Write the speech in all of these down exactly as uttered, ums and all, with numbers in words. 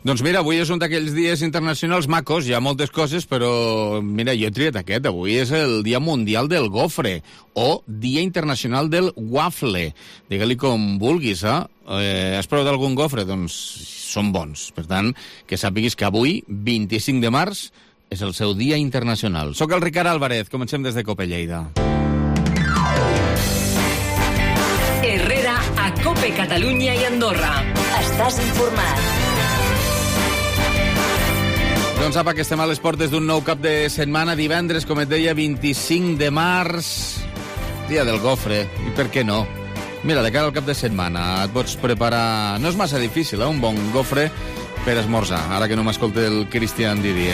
Doncs mira, avui és un d'aquells dies internacionals macos, hi ha moltes coses, però mira, jo he triat aquest. Avui és el Dia Mundial del Gofre, o Dia Internacional del Waffle. Digue-li com vulguis, eh? eh has provat algun gofre? Doncs són bons. Per tant, que sàpiguis que avui, vint-i-cinc de març, és el seu Dia Internacional. Soc el Ricard Álvarez, comencem des de Cope Lleida. Herrera a Cope Catalunya i Andorra. Estàs informat. Doncs apa, que estem a les portes d'un nou cap de setmana, divendres, com et deia, vint-i-cinc de març, dia del gofre, i per què no? Mira, de cara al cap de setmana et pots preparar... No és massa difícil, eh? Un bon gofre per esmorzar, ara que no m'escolta el Cristian Didier.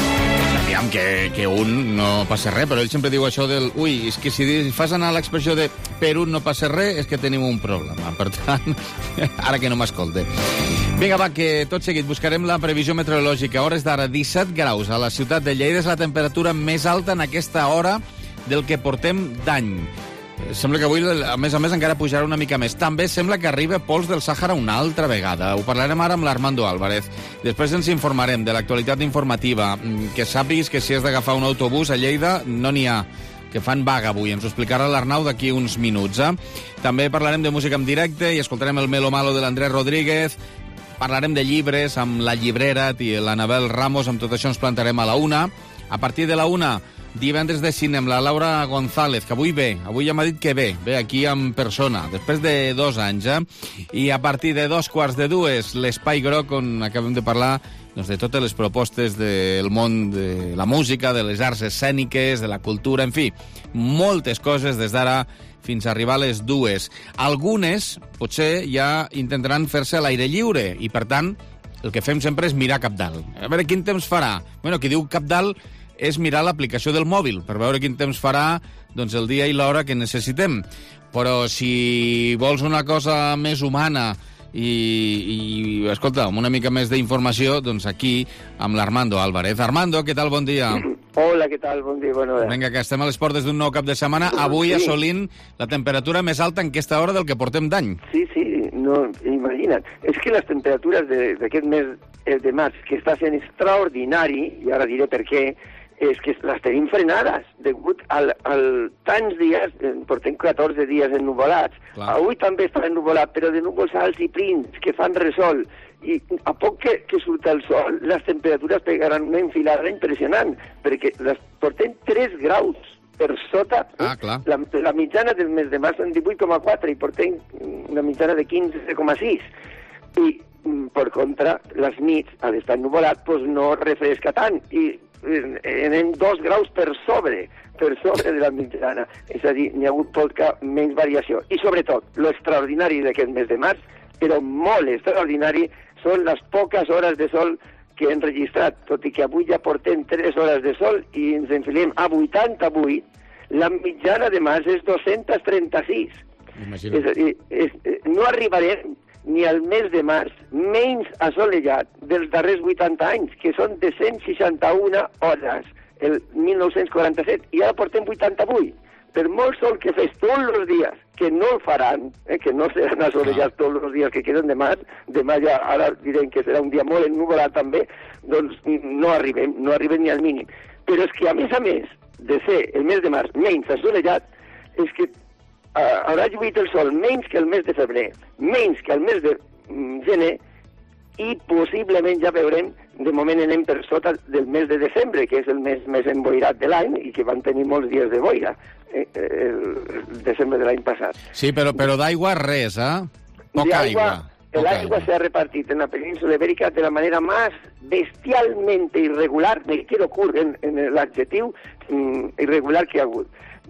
Aviam, que, que un no passa res, però ell sempre diu això del... Ui, és que si fas anar l'expressió de per un no passa res, és que tenim un problema. Per tant, ara que no m'escolta. Vinga, va, que tot seguit buscarem la previsió meteorològica. A hores d'ara, disset graus. A la ciutat de Lleida és la temperatura més alta en aquesta hora del que portem d'any. Sembla que avui, a més a més, encara pujarà una mica més. També sembla que arriba pols del Sàhara una altra vegada. Ho parlarem ara amb l'Armando Álvarez. Després ens informarem de l'actualitat informativa. Que sàpiguis que si has d'agafar un autobús a Lleida, no n'hi ha, que fan vaga avui. Ens ho explicarà l'Arnau d'aquí uns minuts. Eh? També parlarem de música en directe i escoltarem el Melo Malo de l'Andrés Rodríguez. Parlarem de llibres amb la llibrera i l'Anabel Ramos. Amb tot això ens plantarem a la una. A partir de la una... Divendres de cine amb la Laura González, que avui ve, avui ja m'ha dit que ve, ve aquí en persona, després de dos anys, eh? I a partir de dos quarts de dues, l'Espai Groc, on acabem de parlar doncs, de totes les propostes del món de la música, de les arts escèniques, de la cultura, en fi, moltes coses des d'ara fins a arribar a les dues. Algunes, potser, ja intentaran fer-se a l'aire lliure, i per tant, el que fem sempre és mirar cap dalt. A veure quin temps farà. Bueno, qui diu cap dalt és mirar l'aplicació del mòbil per veure quin temps farà doncs, el dia i l'hora que necessitem. Però si vols una cosa més humana i, i escolta, amb una mica més d'informació, doncs aquí amb l'Armando Álvarez. Armando, què tal? Bon dia. Hola, què tal? Bon dia, bona hora. Vinga, que estem a les portes d'un nou cap de setmana, avui sí. Assolint la temperatura més alta en aquesta hora del que portem d'any. Sí, sí, no, imagina't. És que les temperatures d'aquest mes de març, que està sent extraordinari, i ara diré per què, és que les tenim frenades, degut al, al tants dies, portem catorze dies ennuvolats. Clar. Avui també està ennuvolat, però de núvols alts i prims, que fan resol. I a poc que, que surt el sol, les temperatures pegaran una enfilada impressionant, perquè les portem tres graus per sota. Ah, clar. La, la mitjana del mes de març en divuit coma quatre i portem una mitjana de quinze coma sis. I, per contra, les nits, a l'estar ennuvolat, doncs no refresca tant. I anem dos graus per sobre, per sobre de la mitjana. És a dir, n'hi ha hagut poca menys variació. I sobretot, l'extraordinari d'aquest mes de març, però molt extraordinari, són les poques hores de sol que hem registrat. Tot i que avui ja portem tres hores de sol i ens enfilem a vuitanta-vuit, la mitjana de març és dos-cents trenta-sis. Imagina't. És a dir, és, no arribarem ni al mes de març menys assolellat dels darrers vuitanta anys, que són de cent seixanta-una hores, el mil nou-cents quaranta-set, i ara portem vuitanta-vuit. Per molt sol que fes tots els dies, que no el faran, eh, que no seran assolellats tots els dies que queden de març, demà ja, ara direm que serà un dia molt ennuvolat també, doncs no arribem, no arribem ni al mínim. Però és que, a més a més de ser el mes de març menys assolellat, és que Uh, haurà lluït el sol menys que el mes de febrer, menys que el mes de mm, gener, i possiblement ja veurem, de moment anem per sota del mes de desembre, que és el mes més emboirat de l'any i que van tenir molts dies de boira, eh, el, el desembre de l'any passat. Sí, però, però d'aigua res, eh? Poca aigua. El agua se ha repartido en la península ibérica de la manera más bestialmente irregular, me quiero ocurrir en, en el adjetivo mm, irregular que ha hagut.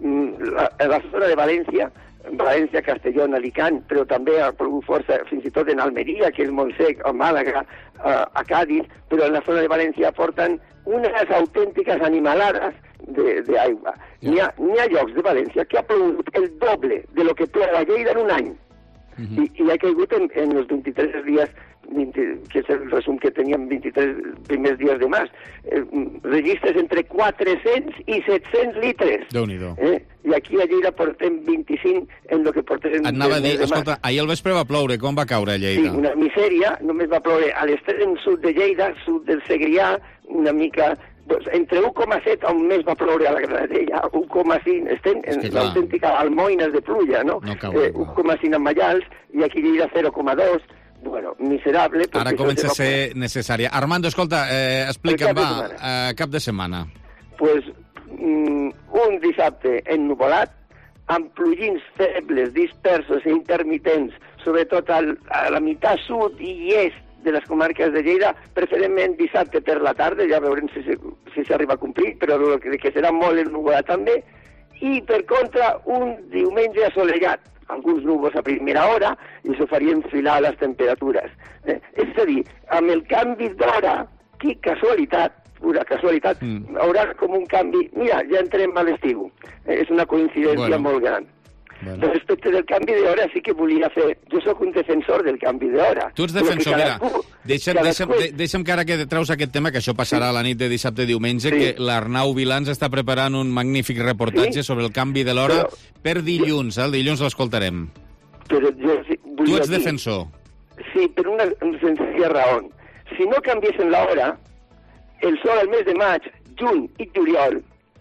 La, la zona de València, València, Castellón, Alicant, però també ha plogut força, fins i tot en Almeria, que és molt sec, a Màlaga, a, a Cádiz, però en la zona de València porten unes autèntiques animalades d'aigua. N'hi ha, n'hi ha llocs de València que ha plogut el doble de lo que plou a Lleida en un any. Uh-huh. I, i ha caigut en, en els vint-i-tres dies veinte, que és el resum que teníem vint-i-tres primers dies de març, eh, registres entre quatre-cents i set-cents litres. Déu-n'hi-do. Eh? I aquí a Lleida portem vint-i-cinc en el que portem... Et anava a dir, de escolta, ahir al vespre va ploure, com va caure a Lleida? Sí, una misèria, només va ploure a l'extrem sud de Lleida, sud del Segrià, una mica... Doncs entre un coma set a un mes va ploure a la Granadella, un coma cinc, estem en l'autèntica almoines de pluja, no? No cau, eh, un coma cinc a Mallals, i aquí Lleida zero coma dos, bueno, miserable... Ara comença a ser necessària. Armando, escolta, eh, explica'm, cap de va, setmana. eh, cap de setmana. Pues mm, un dissabte ennuvolat, amb plugins febles, dispersos i intermitents, sobretot al, a la meitat sud i est de les comarques de Lleida, preferentment dissabte per la tarda, ja veurem si, si s'arriba a complir, però que, que serà molt ennuvolat també, i per contra un diumenge assolellat, alguns núvols a primera hora, i això faria enfilar les temperatures. Eh? És a dir, amb el canvi d'hora, que casualitat, pura casualitat, mm. haurà com un canvi... Mira, ja entrem a l'estiu. Eh, és una coincidència bueno. molt gran. Bueno. Respecte del canvi d'hora sí que volia fer... Jo sóc un defensor del canvi d'hora. Tu ets defensor, mira. Deixa'm, deixa'm, deixa'm que ara que treus aquest tema, que això passarà sí. la nit de dissabte i diumenge, sí. que l'Arnau Vilans està preparant un magnífic reportatge sí? sobre el canvi de l'hora però... per dilluns. El dilluns l'escoltarem. Però jo sí, tu ets dir... defensor. Sí, per una senzilla raó. Si no canviessin l'hora, el sol al mes de maig, juny i juliol,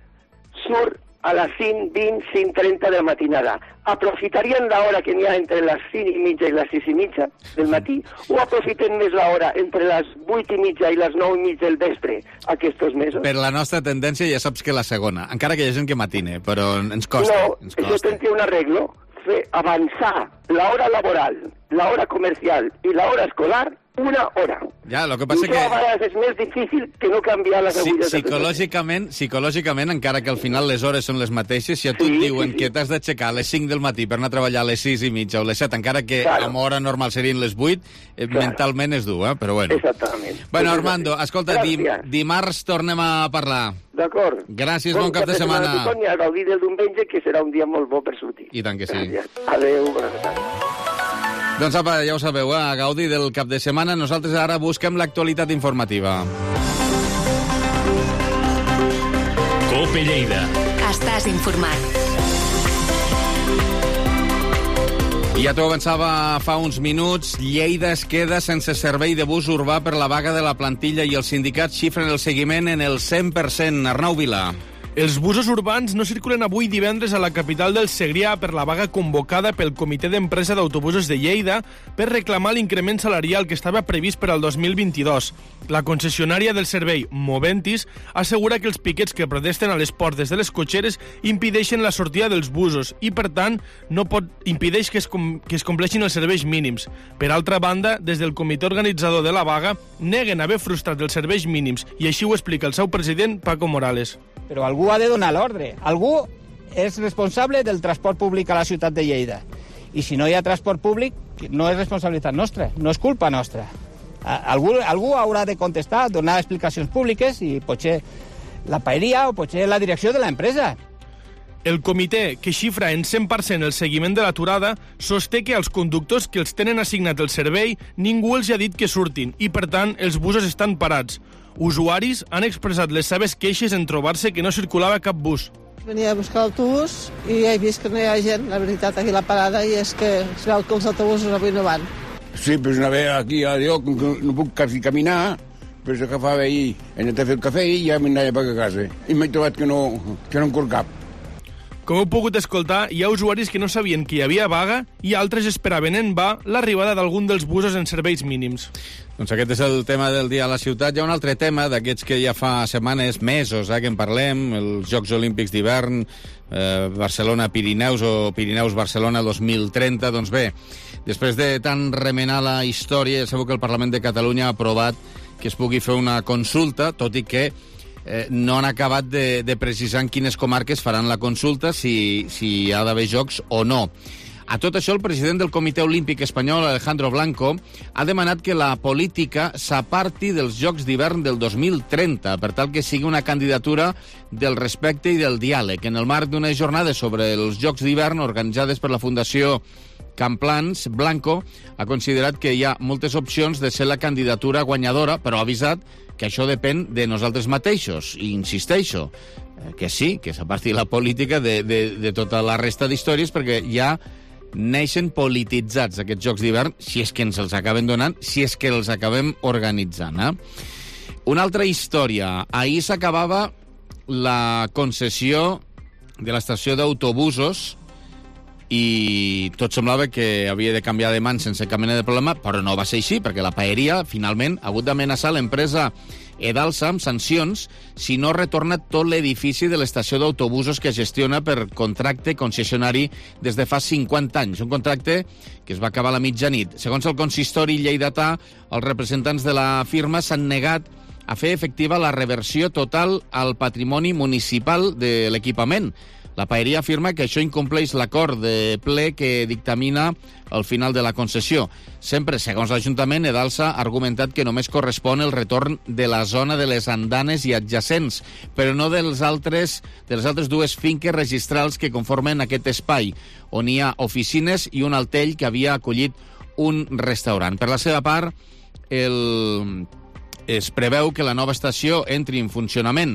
surt a les cinc vint, cinc trenta de la matinada. Aprofitarien l'hora que n'hi ha entre les cinc i mitja i les sis i mitja del matí o aprofiten més l'hora entre les vuit i mitja i les nou i mitja del vespre aquests mesos? Per la nostra tendència ja saps que la segona, encara que hi ha gent que matine, però ens costa. No, ens costa. això té un arreglo, fer avançar l'hora laboral, l'hora comercial i l'hora escolar una hora. Ja, lo que passa I que... això a vegades és més difícil que no canviar les sí, agulles. psicològicament, psicològicament, encara que al final les hores són les mateixes, si a tu sí, et diuen sí, sí. que t'has d'aixecar a les cinc del matí per anar a treballar a les sis i mitja o les set, encara que claro. amb hora normal serien les vuit, eh, claro. mentalment és dur, eh? Però bueno. Exactament. Bueno, Armando, escolta, dim, dimarts tornem a parlar. D'acord. Gràcies, bon, bon cap de setmana. A tothom i a gaudir del diumenge, que serà un dia molt bo per sortir. I tant que sí. Gràcies. Adéu, bona tarda. Doncs apa, ja ho sabeu, eh? A gaudir del cap de setmana. Nosaltres ara busquem l'actualitat informativa. Cope Lleida. Estàs informat. Ja t'ho avançava fa uns minuts, Lleida es queda sense servei de bus urbà per la vaga de la plantilla i els sindicats xifren el seguiment en el cent per cent. Arnau Vila. Els busos urbans no circulen avui divendres a la capital del Segrià per la vaga convocada pel Comitè d'Empresa d'Autobusos de Lleida per reclamar l'increment salarial que estava previst per al dos mil vint-i-dos. La concessionària del servei, Moventis, assegura que els piquets que protesten a les portes de les cotxeres impedeixen la sortida dels busos i, per tant, no pot impedeix que es, com, que es compleixin els serveis mínims. Per altra banda, des del comitè organitzador de la vaga, neguen haver frustrat els serveis mínims i així ho explica el seu president, Paco Morales. Però algú ha de donar l'ordre. Algú és responsable del transport públic a la ciutat de Lleida. I si no hi ha transport públic, no és responsabilitat nostra, no és culpa nostra. Algú, algú haurà de contestar, donar explicacions públiques i potser la paeria o potser la direcció de l'empresa. El comitè, que xifra en cent per cent el seguiment de l'aturada, sosté que als conductors que els tenen assignat el servei ningú els ha dit que surtin i, per tant, els busos estan parats. Usuaris han expressat les seves queixes en trobar-se que no circulava cap bus. Venia a buscar l'autobús i he vist que no hi ha gent, la veritat, aquí a la parada, i és que es veu que els autobusos avui no van. Sí, pues una vez aquí a Dios, no puc quasi caminar, però s'agafava ahir, he anat a fer el cafè i ja m'anava per a casa. I m'he trobat que no, que no em cor cap. Com heu pogut escoltar, hi ha usuaris que no sabien que hi havia vaga i altres esperaven en va l'arribada d'algun dels busos en serveis mínims. Doncs aquest és el tema del dia a la ciutat. Hi ha un altre tema d'aquests que ja fa setmanes, mesos, eh, que en parlem, els Jocs Olímpics d'hivern, eh, Barcelona-Pirineus o Pirineus-Barcelona dos mil trenta. Doncs bé, després de tant remenar la història, segur que el Parlament de Catalunya ha aprovat que es pugui fer una consulta, tot i que Eh, no han acabat de, de precisar en quines comarques faran la consulta, si, si hi ha d'haver jocs o no. A tot això, el president del Comitè Olímpic Espanyol, Alejandro Blanco, ha demanat que la política s'aparti dels Jocs d'hivern del dos mil trenta, per tal que sigui una candidatura del respecte i del diàleg, en el marc d'unes jornades sobre els Jocs d'hivern organitzades per la Fundació Camplans, Blanco, ha considerat que hi ha moltes opcions de ser la candidatura guanyadora, però ha avisat que això depèn de nosaltres mateixos. I insisteixo, que sí, que s'aparti la política de, de, de tota la resta d'històries, perquè ja neixen polititzats aquests Jocs d'hivern, si és que ens els acaben donant, si és que els acabem organitzant. Eh? Una altra història. Ahir s'acabava la concessió de l'estació d'autobusos i tot semblava que havia de canviar de mans sense cap mena de problema, però no va ser així, perquè la Paeria, finalment, ha hagut d'amenaçar l'empresa Edalsa amb sancions si no retorna tot l'edifici de l'estació d'autobusos que gestiona per contracte concessionari des de fa cinquanta anys. Un contracte que es va acabar a la mitjanit. Segons el consistori lleidatà, els representants de la firma s'han negat a fer efectiva la reversió total al patrimoni municipal de l'equipament. La Paeria afirma que això incompleix l'acord de ple que dictamina el final de la concessió. Sempre, segons l'Ajuntament, Edalsa ha argumentat que només correspon el retorn de la zona de les andanes i adjacents, però no dels altres, de les altres dues finques registrals que conformen aquest espai, on hi ha oficines i un altell que havia acollit un restaurant. Per la seva part, el... es preveu que la nova estació entri en funcionament.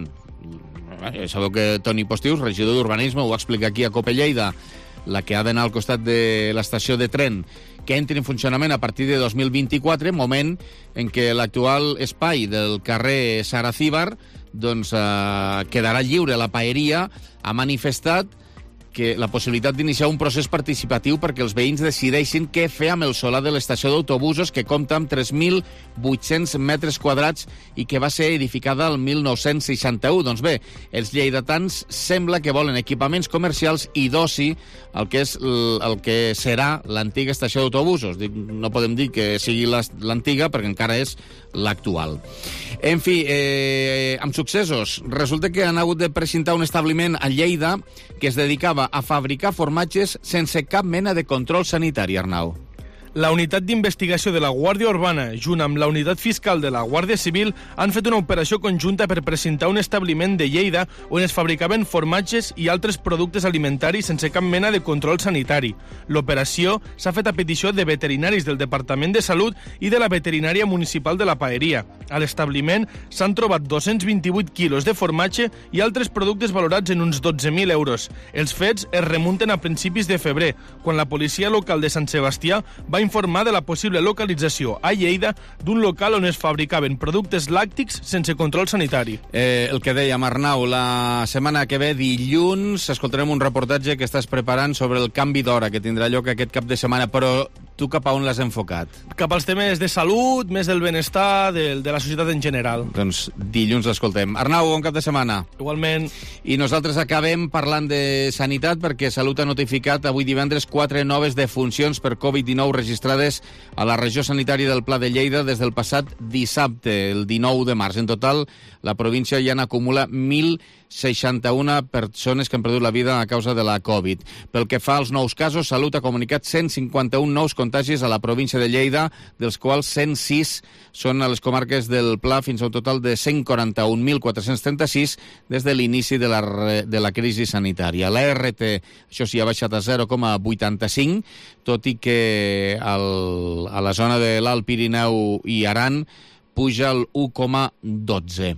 Eh, sabeu que Toni Postius, regidor d'Urbanisme, ho va explicar aquí a Cope Lleida, la que ha d'anar al costat de l'estació de tren, que entri en funcionament a partir de dos mil vint-i-quatre, moment en què l'actual espai del carrer Saracíbar doncs, eh, quedarà lliure. La Paeria ha manifestat que la possibilitat d'iniciar un procés participatiu perquè els veïns decideixin què fer amb el solar de l'estació d'autobusos, que compta amb tres mil vuit-cents metres quadrats i que va ser edificada el mil nou-cents seixanta-u. Doncs bé, els lleidatans sembla que volen equipaments comercials i d'oci, el que és el que serà l'antiga estació d'autobusos. No podem dir que sigui l'antiga perquè encara és l'actual. En fi, eh, amb successos, resulta que han hagut de precintar un establiment a Lleida que es dedicava a fabricar formatges sense cap mena de control sanitari, Arnau. La unitat d'investigació de la Guàrdia Urbana, junt amb la unitat fiscal de la Guàrdia Civil, han fet una operació conjunta per precintar un establiment de Lleida on es fabricaven formatges i altres productes alimentaris sense cap mena de control sanitari. L'operació s'ha fet a petició de veterinaris del Departament de Salut i de la Veterinària Municipal de la Paeria. A l'establiment s'han trobat dos-cents vint-i-vuit quilos de formatge i altres productes valorats en uns dotze mil euros. Els fets es remunten a principis de febrer, quan la policia local de Sant Sebastià va informar de la possible localització a Lleida d'un local on es fabricaven productes làctics sense control sanitari. Eh, el que dèiem, Arnau, la setmana que ve, dilluns, escoltarem un reportatge que estàs preparant sobre el canvi d'hora que tindrà lloc aquest cap de setmana, però tu cap a on l'has enfocat? Cap als temes de salut, més del benestar, de, de la societat en general. Doncs dilluns l'escoltem. Arnau, bon cap de setmana. Igualment. I nosaltres acabem parlant de sanitat perquè Salut ha notificat avui divendres quatre noves defuncions per covid dinou registrades a la regió sanitària del Pla de Lleida des del passat dissabte, el dinou de març. En total, la província ja n'acumula mil seixanta-una persones que han perdut la vida a causa de la Covid. Pel que fa als nous casos, Salut ha comunicat cent cinquanta-un nous contagis a la província de Lleida, dels quals cent sis són a les comarques del Pla, fins a un total de cent quaranta-un mil quatre-cents trenta-sis des de l'inici de la, de la crisi sanitària. La R T, això sí, ha baixat a zero coma vuitanta-cinc, tot i que el, a la zona de l'Alt Pirineu i Aran puja el u coma dotze.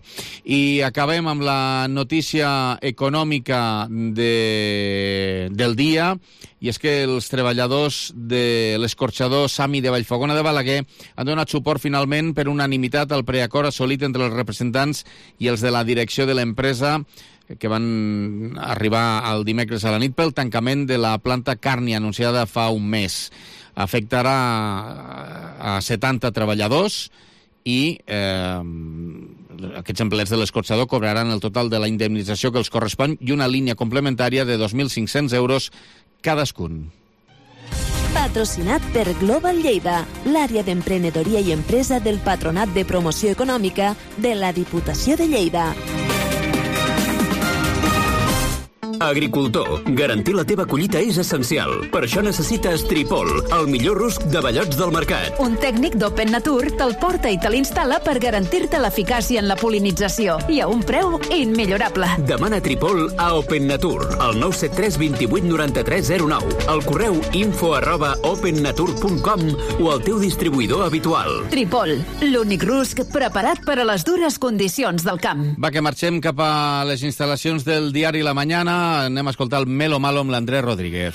I acabem amb la notícia econòmica de, del dia, i és que els treballadors de l'escorxador Sami de Vallfogona de Balaguer han donat suport finalment per unanimitat al preacord assolit entre els representants i els de la direcció de l'empresa, que van arribar el dimecres a la nit pel tancament de la planta Càrnia anunciada fa un mes. Afectarà a setanta treballadors i eh, aquests empleats de l'escorxador cobraran el total de la indemnització que els correspon i una línia complementària de dos mil cinc-cents euros cadascun. Patrocinat per Global Lleida, l'àrea d'emprenedoria i empresa del Patronat de Promoció Econòmica de la Diputació de Lleida. Agricultor, garantir la teva collita és essencial. Per això necessites Tripol, el millor rusc de bellots del mercat. Un tècnic d'Open Nature te'l porta i te l'instal·la per garantir-te l'eficàcia en la polinització i a un preu immillorable. Demana Tripol a Open Nature, al nou set tres dos vuit nou tres zero nou, al correu info arroba opennature punt com o al teu distribuïdor habitual. Tripol, l'únic rusc preparat per a les dures condicions del camp. Va, que marxem cap a les instal·lacions del diari La Mañana. Anem a escoltar el Melo Malo amb l'Andrés Rodríguez.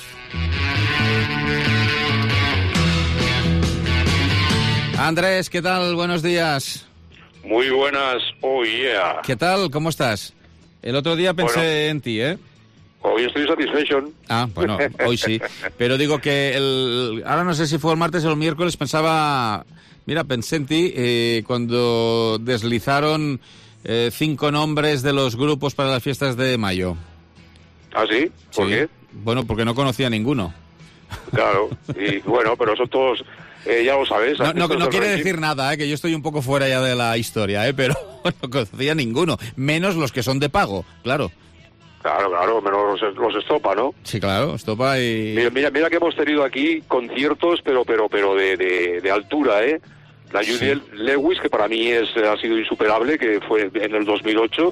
Andrés, ¿qué tal? Buenos días. Muy buenas, oh yeah. ¿Qué tal? ¿Cómo estás? El otro día pensé bueno, en ti, ¿eh? Hoy estoy satisfecho. Ah, bueno, hoy sí. Pero digo que el... ahora no sé si fue el martes o el miércoles, pensaba... Mira, pensé en ti eh, cuando deslizaron eh, cinco nombres de los grupos para las fiestas de mayo. ¿Ah, sí? ¿Por sí. qué? Bueno, porque no conocía ninguno. Claro, y bueno, pero son todos, eh, ya lo sabes. No, no, no quiere decir nada, eh, que yo estoy un poco fuera ya de la historia, eh, pero no conocía ninguno, menos los que son de pago, claro. Claro, claro, menos los, los Estopa, ¿no? Sí, claro, Estopa y... Mira, mira, mira que hemos tenido aquí conciertos, pero pero pero de, de, de altura, ¿eh? La Juliette sí. Lewis, que para mí es ha sido insuperable, que fue en el dos mil ocho.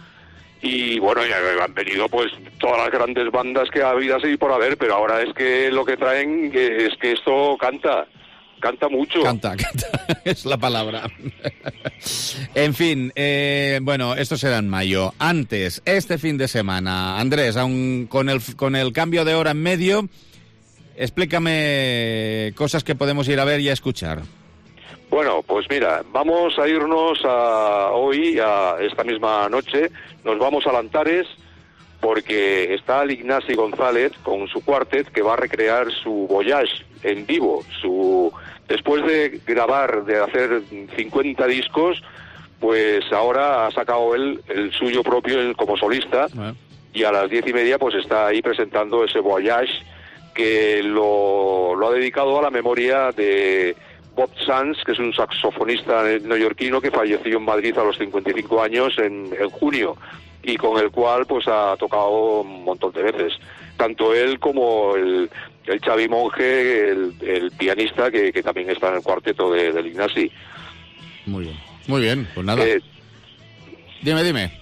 Y bueno, ya han venido pues todas las grandes bandas que ha habido así por haber, pero ahora es que lo que traen es que esto canta, canta mucho. Canta, canta, es la palabra. En fin, eh, bueno, esto será en mayo. Antes, este fin de semana, Andrés, aun con el, con el cambio de hora en medio, explícame cosas que podemos ir a ver y a escuchar. Bueno, pues mira, vamos a irnos a hoy, a esta misma noche, nos vamos a Lantares, porque está el Ignasi González con su cuartet que va a recrear su Voyage en vivo. Su después de grabar, de hacer cincuenta discos, pues ahora ha sacado él el suyo propio como solista, bueno. Y a las diez y media pues está ahí presentando ese Voyage que lo, lo ha dedicado a la memoria de Bob Sands, que es un saxofonista neoyorquino que falleció en Madrid a los cincuenta y cinco años en, en junio, y con el cual pues ha tocado un montón de veces, tanto él como el, el Xavi Monge, el, el pianista que, que también está en el cuarteto de, del Ignasi. Muy bien, muy bien, pues nada. Eh, dime, dime.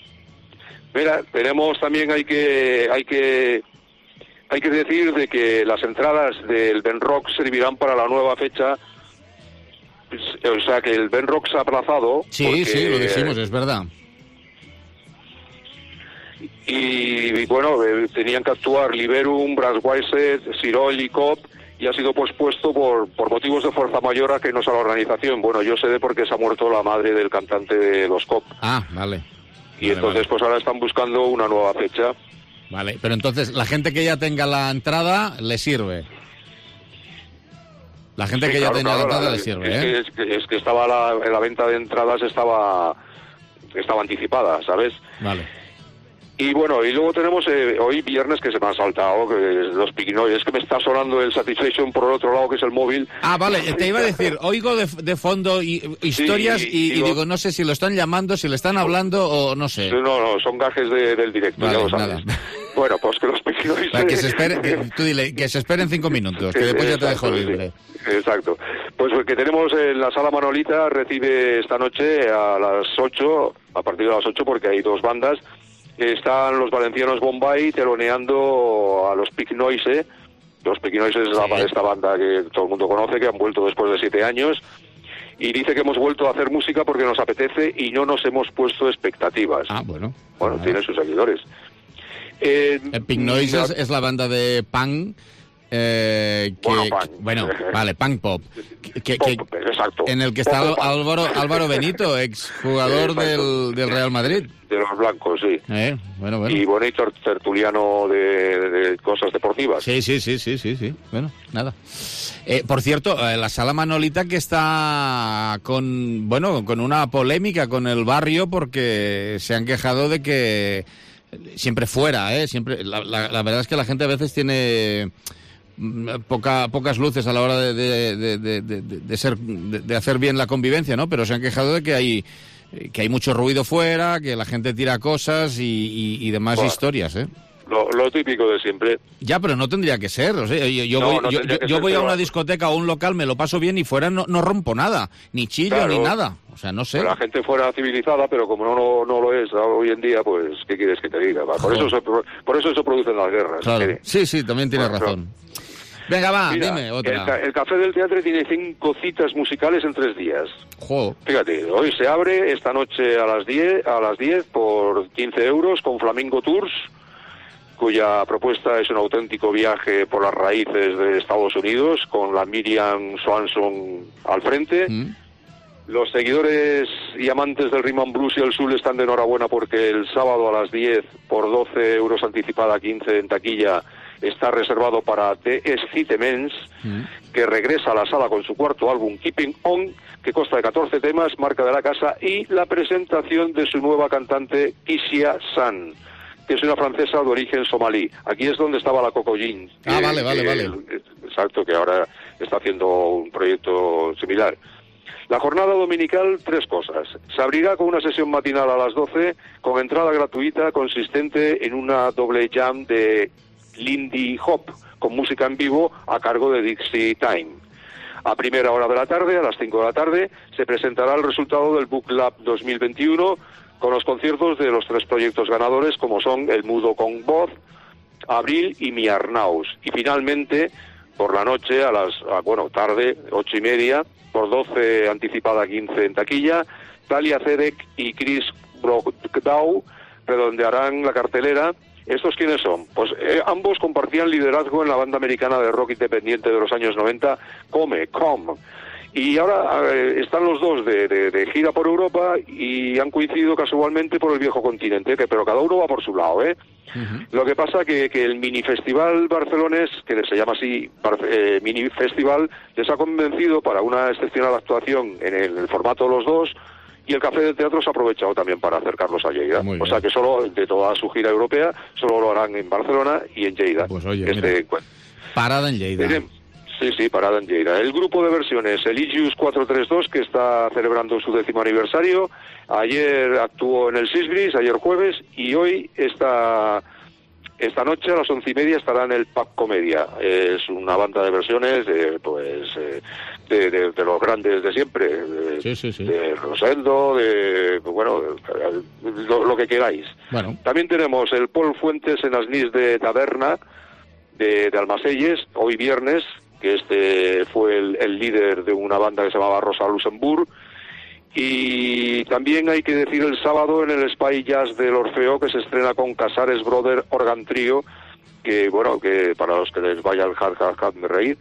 Mira, tenemos también, hay que hay que hay que decir de que las entradas del Ben Rock servirán para la nueva fecha. O sea, que el Ben Rock se ha aplazado. Sí, porque, sí, lo decimos, es verdad. Y, y bueno, eh, tenían que actuar Liberum, Brass Wise, Sirol y Cop, y ha sido pospuesto por, por motivos de fuerza mayor a que no sea la organización. Bueno, yo sé de por qué se ha muerto la madre del cantante de los Cop. Ah, vale. Y vale, entonces vale. pues ahora están buscando una nueva fecha. Vale, pero entonces la gente que ya tenga la entrada le sirve. La gente sí, que claro, ya tenga claro, la entrada la, le sirve, es ¿eh? Que, es, que, es que estaba la, la venta de entradas estaba estaba anticipada, ¿sabes? Vale. Y bueno, y luego tenemos eh, hoy viernes, que se me ha saltado, que los Piquinoy, es que me está sonando el Satisfaction por el otro lado, que es el móvil. Ah, vale, te iba a decir, oigo de, de fondo y, historias sí, y, y, y digo, no sé si lo están llamando, si le están hablando o no sé. No, no, son gajes de, del directo, vale, ya lo sabes. Nada. Bueno, pues que los Piquinoy... Para que se esperen, que, tú dile, que se esperen cinco minutos, que después ya te dejo libre. Sí, exacto. Pues que tenemos en la Sala Manolita, recibe esta noche a las ocho, a partir de las ocho, porque hay dos bandas. Están los valencianos Bombay teloneando a los Pig Noise. Los Pig Noise es la, esta banda que todo el mundo conoce, que han vuelto después de siete años. Y dice que hemos vuelto a hacer música porque nos apetece y no nos hemos puesto expectativas. Ah, bueno. Bueno, ah. tiene sus seguidores. Eh, el Pig Noise no, es, es la banda de punk. Eh, que, bueno, que, bueno, vale, punk pop, que, pop que, exacto. En el que está pop, Álvaro, Álvaro Benito, exjugador del, del Real Madrid. De los blancos, sí. Eh, bueno, bueno. Y bonito tertuliano de, de cosas deportivas. Sí, sí, sí, sí, sí, sí. Bueno, nada. Eh, por cierto, eh, la Sala Manolita que está con, bueno, con una polémica con el barrio porque se han quejado de que siempre fuera, eh, siempre. La, la, la verdad es que la gente a veces tiene poca, pocas luces a la hora de, de, de, de, de, de ser de, de hacer bien la convivencia, ¿no? Pero se han quejado de que hay que hay mucho ruido fuera, que la gente tira cosas y, y, y demás bueno, historias, ¿eh? Lo, lo típico de siempre. Ya, pero no tendría que ser. O sea, yo, yo No, voy, no yo, tendría yo- que yo ser, voy a pero- una discoteca o un local, me lo paso bien y fuera no, no rompo nada. Ni chillo, Claro. ni nada. O sea, no sé. La gente fuera civilizada, pero como no, no, no lo es hoy en día, pues, ¿qué quieres que te diga? Va, Por eso se, por eso se producen las guerras. Claro. ¿eh? Sí, sí, también tienes Bueno, razón. Venga, va, Mira, dime El, otra. ca- el Café del Teatre tiene cinco citas musicales en tres días. Jo. Fíjate, hoy se abre esta noche a las diez, a las diez por quince euros con Flamingo Tours, cuya propuesta es un auténtico viaje por las raíces de Estados Unidos, con la Miriam Swanson al frente. ¿Mm? Los seguidores y amantes del rhythm and blues y el soul están de enhorabuena porque el sábado a las diez por doce euros anticipada, quince en taquilla, está reservado para The Excitements, que regresa a la sala con su cuarto álbum Keeping On, que consta de catorce temas, marca de la casa, y la presentación de su nueva cantante Kisia San, que es una francesa de origen somalí. Aquí es donde estaba la Coco Jean. Ah, que- vale, vale, que- vale. Exacto, que ahora está haciendo un proyecto similar. La jornada dominical, tres cosas. Se abrirá con una sesión matinal a las doce, con entrada gratuita consistente en una doble jam de Lindy Hop, con música en vivo a cargo de Dixie Time. A primera hora de la tarde, a las cinco de la tarde, se presentará el resultado del Book Lab dos mil veintiuno, con los conciertos de los tres proyectos ganadores, como son El Mudo con Voz, Abril y Mi Arnaus. Y finalmente, por la noche, a las, a, bueno, tarde, ocho y media, por doce anticipada, quince en taquilla, Talia Zedek y Chris Brogdow redondearán la cartelera. ¿Estos quiénes son? Pues eh, ambos compartían liderazgo en la banda americana de rock independiente de los años noventa, Come, Com. Y ahora eh, están los dos de, de, de gira por Europa y han coincidido casualmente por el viejo continente, que, pero cada uno va por su lado, ¿eh? Uh-huh. Lo que pasa que, que el mini festival barcelonés, que se llama así, Bar- eh, mini festival, les ha convencido para una excepcional actuación en el, en el formato de los dos, y el Café del Teatro se ha aprovechado también para acercarlos a Lleida. Muy O bien. sea que solo, de toda su gira europea, solo lo harán en Barcelona y en Lleida. Pues oye, este mira. encuentro. Parada en Lleida. Miren, Sí, sí, parada en Lleida. El grupo de versiones Eligius cuatro tres dos, que está celebrando su décimo aniversario, ayer actuó en el Sisgris, ayer jueves, y hoy está... Esta noche a las once y media estará en el Pub Comedia. Es una banda de versiones de, pues, eh, de, de- de los grandes de siempre. De, Sí, sí, sí. de Rosendo, de, bueno, lo, lo que queráis. Bueno, También tenemos el Paul Fuentes en Asnís de Taberna, de, de Almacelles, hoy viernes, que este fue el, el líder de una banda que se llamaba Rosa Luxemburg. Y también hay que decir el sábado en el Spy Jazz del Orfeo, que se estrena con Casares Brother Organ Trio, que bueno, que para los que les vaya el hard, hard, hard me reír.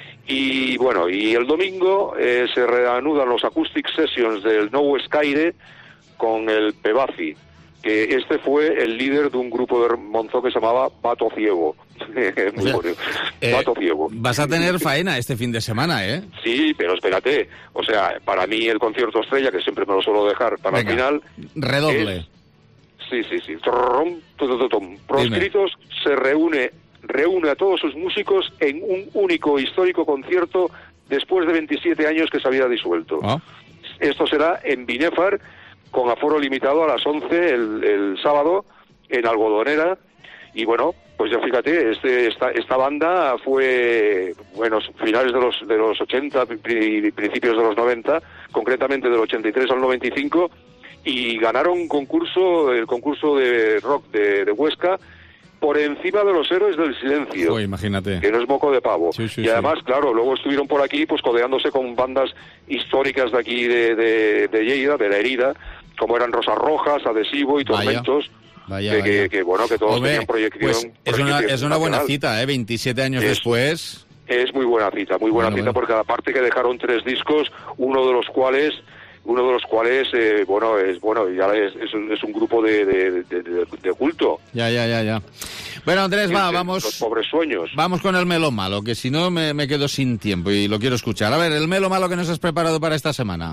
Y bueno, y el domingo eh, se reanudan los Acoustic Sessions del No Skyre con el Pebazi, que este fue el líder de un grupo de Monzó que se llamaba Pato Ciego. Muy O sea, bonito. eh, Pato Ciego. vas a tener faena este fin de semana, ¿eh? Sí, pero espérate. O sea, para mí el concierto estrella, que siempre me lo suelo dejar para Venga, el final... redoble. es- sí, sí, sí. Trrrrum, tutututum. Proscritos se reúne, reúne a todos sus músicos en un único histórico concierto después de veintisiete años que se había disuelto. Ah. Esto será en Binefar, con aforo limitado a las once el, el sábado, en Algodonera. Y bueno, pues ya fíjate, este, esta, esta banda fue, bueno, finales de los, de los ochenta, pri- principios de los noventa, concretamente del ochenta y tres al noventa y cinco, y ganaron concurso, el concurso de rock de, de Huesca, por encima de los Héroes del Silencio. Uy, imagínate. Que no es moco de pavo. Sí, sí, y además, claro, luego estuvieron por aquí pues codeándose con bandas históricas de aquí de, de, de Lleida, de La Herida, como eran Rosas Rojas, Adhesivo y Vaya. Tormentos. Vaya, que, vaya. que, que, bueno, que todos Hombre, tenían proyección. pues es una, proyección es una buena nacional. cita, ¿eh? veintisiete años Es- después. Es muy buena cita, muy buena Bueno, cita, bueno. porque aparte que dejaron tres discos, uno de los cuales, uno de los cuales, eh, bueno, es bueno, ya es, es, un, es un grupo de, de, de, de- de culto. Ya, ya, ya, ya. Bueno, Andrés, va, Los vamos, pobres sueños. vamos con el melo malo, que si no me, me quedo sin tiempo y lo quiero escuchar. A ver, el melo malo que nos has preparado para esta semana.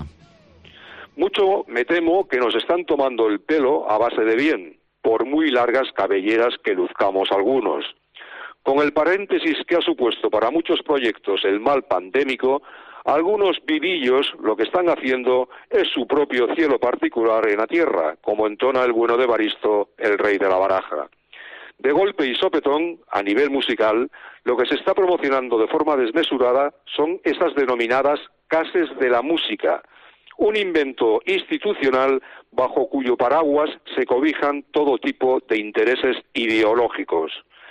Mucho me temo que nos están tomando el pelo a base de bien, por muy largas cabelleras que luzcamos algunos. Con el paréntesis que ha supuesto para muchos proyectos el mal pandémico, algunos vivillos lo que están haciendo es su propio cielo particular en la tierra, como entona el bueno de Baristo, el rey de la baraja. De golpe y sopetón, a nivel musical, lo que se está promocionando de forma desmesurada son esas denominadas cases de la música, un invento institucional bajo cuyo paraguas se cobijan todo tipo de intereses ideológicos.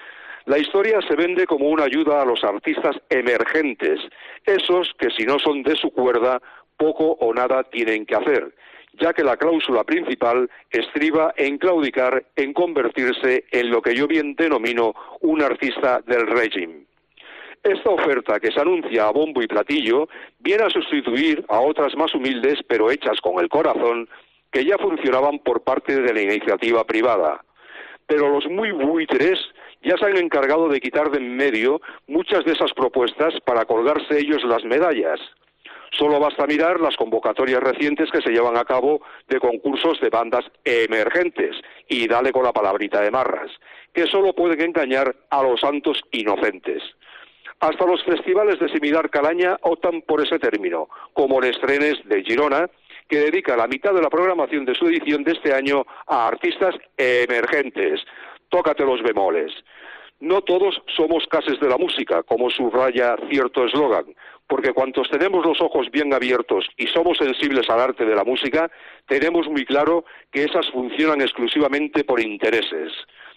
La historia se vende como una ayuda a los artistas emergentes, esos que si no son de su cuerda, poco o nada tienen que hacer, ya que la cláusula principal estriba en claudicar, en convertirse en lo que yo bien denomino un artista del régimen. Esta oferta que se anuncia a bombo y platillo viene a sustituir a otras más humildes pero hechas con el corazón que ya funcionaban por parte de la iniciativa privada. Pero los muy buitres ya se han encargado de quitar de en medio muchas de esas propuestas para colgarse ellos las medallas. Solo basta mirar las convocatorias recientes que se llevan a cabo de concursos de bandas emergentes, y dale con la palabrita de marras, que solo pueden engañar a los santos inocentes. Hasta los festivales de similar calaña optan por ese término, como el Estrenes de Girona, que dedica la mitad de la programación de su edición de este año a artistas emergentes. Tócate los bemoles. No todos somos cases de la música, como subraya cierto eslogan, porque cuantos tenemos los ojos bien abiertos y somos sensibles al arte de la música, tenemos muy claro que esas funcionan exclusivamente por intereses.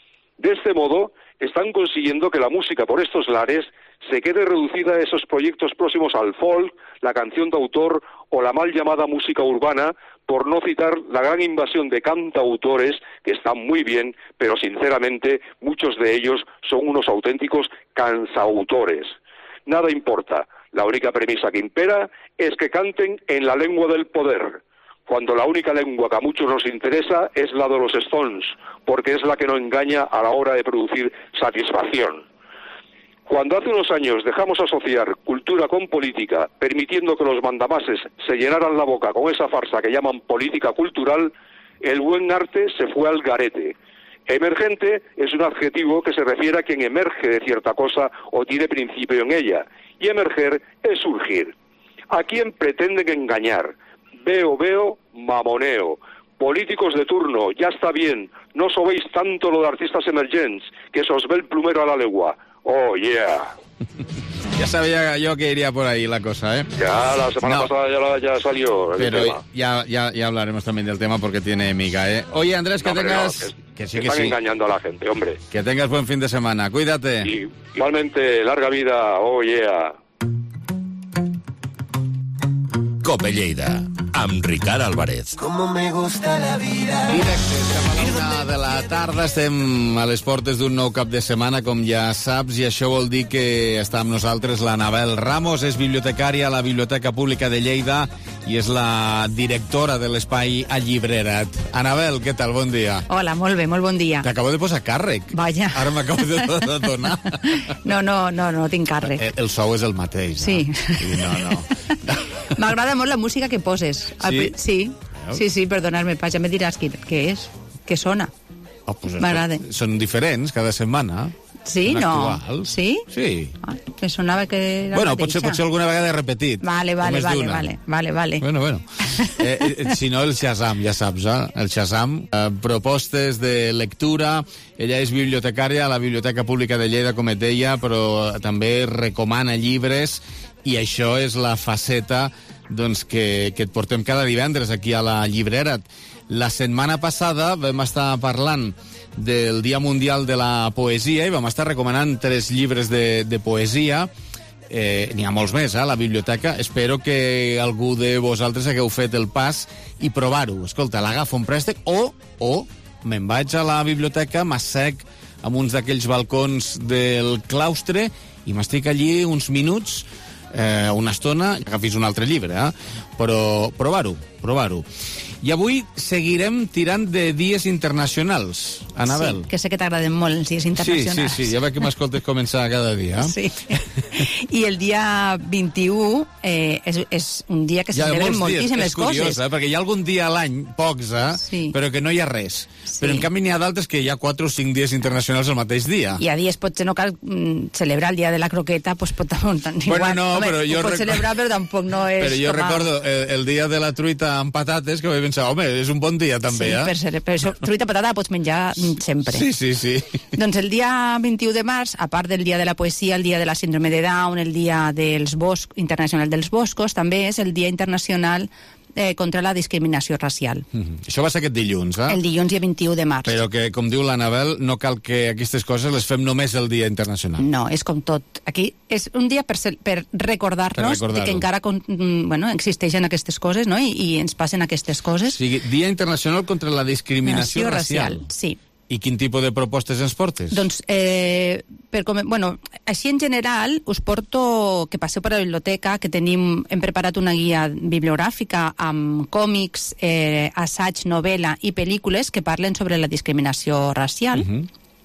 De este modo, están consiguiendo que la música por estos lares se quede reducida a esos proyectos próximos al folk, la canción de autor o la mal llamada música urbana, por no citar la gran invasión de cantautores que están muy bien, pero sinceramente muchos de ellos son unos auténticos cansautores. Nada importa, la única premisa que impera es que canten en la lengua del poder, cuando la única lengua que a muchos nos interesa es la de los Stones, porque es la que no engaña a la hora de producir satisfacción. Cuando hace unos años dejamos asociar cultura con política, permitiendo que los mandamases se llenaran la boca con esa farsa que llaman política cultural, el buen arte se fue al garete. Emergente es un adjetivo que se refiere a quien emerge de cierta cosa o tiene principio en ella, y emerger es surgir. ¿A quién pretenden engañar? Veo, veo, mamoneo. Políticos de turno, ya está bien, no sobéis tanto lo de artistas emergents, que se os ve el plumero a la legua. Oh, yeah. Ya sabía yo que iría por ahí la cosa, ¿eh? Ya, la semana no. pasada ya, ya salió el Pero tema. Ya, ya, ya hablaremos también del tema porque tiene miga, ¿eh? Oye, Andrés, que no, tengas... No, que, que sí, que que están sí. engañando a la gente, hombre. Que tengas buen fin de semana. Cuídate. Y, igualmente, larga vida. Oh, yeah. Cope Lleida, amb Ricard Álvarez. Como me gusta la vida. Directes cap a la una de la tarda. Estem a les portes d'un nou cap de setmana, com ja saps, i això vol dir que està amb nosaltres l'Anabel Ramos. És bibliotecària a la Biblioteca Pública de Lleida i és la directora de l'espai Allibrerat. Anabel, què tal? Bon dia. Hola, molt bé, molt bon dia. T'acabo de posar càrrec. Vaja. Ara m'acabo de, de donar. No, no, no, no tinc càrrec. El, el sou és el mateix, no? Sí. Sí, no, no. M'agrada molt la música que poses. Sí? Sí, sí, sí, perdonarme, ja me diràs què, què és, què sona. Oh, pues m'agrada. Són diferents cada setmana. Sí, no? Actuals. Sí? Sí. Ah, me sonava que era bueno, la potser, potser alguna vegada he repetit. Vale, vale, vale, vale, vale, vale. Bueno, bueno. Eh, eh, si no, el Shazam, ja saps, eh? El Shazam. Eh, propostes de lectura. Ella és bibliotecària a la Biblioteca Pública de Lleida, com et deia, però també recomana llibres, i això és la faceta doncs, que, que et portem cada divendres aquí a la Llibrera. La setmana passada vam estar parlant del Dia Mundial de la Poesia i vam estar recomanant tres llibres de, de poesia. Eh, N'hi ha molts més, eh, a la biblioteca. Espero que algú de vosaltres hagueu fet el pas i provar-ho. Escolta, l'agafo un préstec o, o me'n vaig a la biblioteca, m'assec amb uns d'aquells balcons del claustre i m'estic allí uns minuts, eh, una estona, agafis un altre llibre, eh? Però provar-ho, provar-ho. I avui seguirem tirant de dies internacionals, Anabel. Sí, que sé que t'agraden molt els dies internacionals. Sí, sí, sí, ja veig que m'escoltes començar cada dia. Sí. I el dia vint-i-u eh, és, és un dia que se celebren moltíssimes coses. És curiós, eh? Perquè hi ha algun dia a l'any, pocs, eh? Sí. Però que no hi ha res. Sí. Però en canvi n'hi ha d'altres que hi ha quatre o cinc dies internacionals al mateix dia. I a dies potser no cal mm, celebrar el dia de la croqueta, doncs pot tampoc... Bueno, no, home, però jo... Ho pot rec... celebrar, però tampoc no és... Però jo recordo el, el dia de la truita amb patates, que vaig pensar, home, és un bon dia també, sí, eh? Per ser, per això, truita patata la pots menjar sempre. Sí, sí, sí. Doncs el dia vint-i-u de març, a part del dia de la poesia, el dia de la síndrome de Down, el dia dels bosc, internacional dels boscos, també és el dia internacional eh, contra la discriminació racial. Mm-hmm. Això va ser aquest dilluns, eh? El dilluns dia vint-i-u de març. Però que, com diu l'Anabel, no cal que aquestes coses les fem només el dia internacional. No, és com tot. Aquí és un dia per, per recordar-nos per que encara con, bueno, existeixen aquestes coses, no? I, i ens passen aquestes coses. O sigui, Dia Internacional contra la Discriminació Racial. racial. Sí. I quin tipus de propostes ens portes? Doncs, eh, per com, bueno, així en general us porto que passeu per la biblioteca, que tenim, hem preparat una guia bibliogràfica amb còmics, eh, assaig, novel·la i pel·lícules que parlen sobre la discriminació racial. Uh-huh.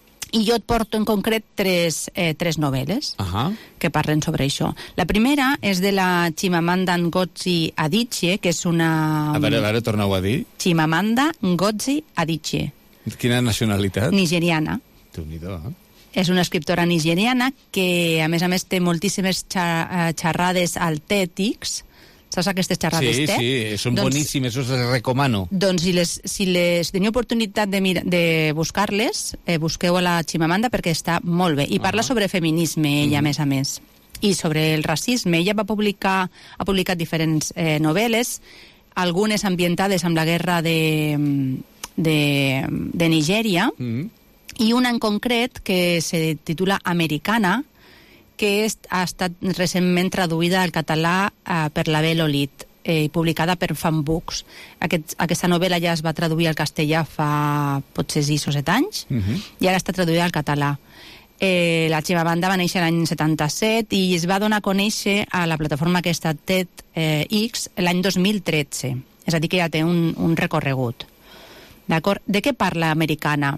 I jo et porto en concret tres, eh, tres novel·les uh-huh. que parlen sobre això. La primera és de la Chimamanda Ngozi Adichie, que és una... A veure, a veure, torneu a dir. Chimamanda Ngozi Adichie. Quina nacionalitat? Nigeriana. Déu-n'hi-do, eh? És una escriptora nigeriana que, a més a més, té moltíssimes xerrades al TEDx. Saps aquestes xerrades sí, TED? Sí, sí, són doncs, boníssimes, us les recomano. Doncs si les, si les teniu oportunitat de, de buscar-les, eh, busqueu a la Chimamanda perquè està molt bé. I parla uh-huh. sobre feminisme, ella, uh-huh. a més a més. I sobre el racisme. Ella va publicar, ha publicat diferents eh, novel·les, algunes ambientades amb la guerra de... de, de Nigèria mm. i una en concret que se titula Americana, que és, ha estat recentment traduïda al català eh, per la Bel Olit i eh, publicada per Fan Books. Aquest, aquesta novel·la ja es va traduir al castellà fa potser sis o set anys mm-hmm. i ara està traduïda al català. Eh, la Chimamanda va néixer l'any setanta-set i es va donar a conèixer a la plataforma aquesta TEDx eh, l'any dos mil tretze. És a dir, que ja té un, un recorregut. D'acord? De què parla Americana?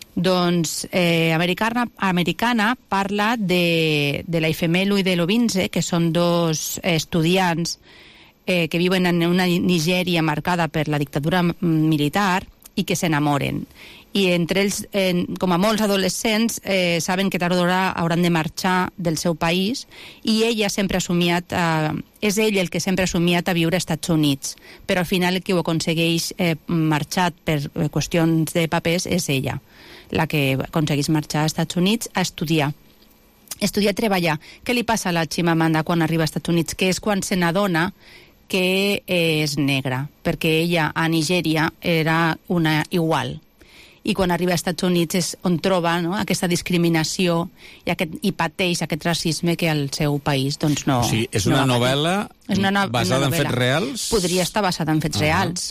Doncs eh, Americana, Americana parla de, de la Ifemelu i de l'Obinze, que són dos estudiants eh, que viuen en una Nigèria marcada per la dictadura militar i que s'enamoren. I entre ells, eh, com a molts adolescents, eh, saben que tard o d'hora hauran de marxar del seu país i ella sempre ha somiat, eh, és ell el que sempre ha somiat a viure als Estats Units, però al final el que ho aconsegueix eh, marxar per qüestions de papers és ella, la que aconsegueix marxar als Estats Units a estudiar. Estudiar i treballar. Què li passa a la Chimamanda quan arriba als Estats Units? Que és quan se n'adona que eh, és negra, perquè ella a Nigèria era una igual. I quan arriba als Estats Units és on troba, no?, aquesta discriminació i, aquest, i pateix aquest racisme que al seu país doncs no... O sigui, és una no novel·la és una no, basada una en fets reals? Podria estar basada en fets uh-huh. reals.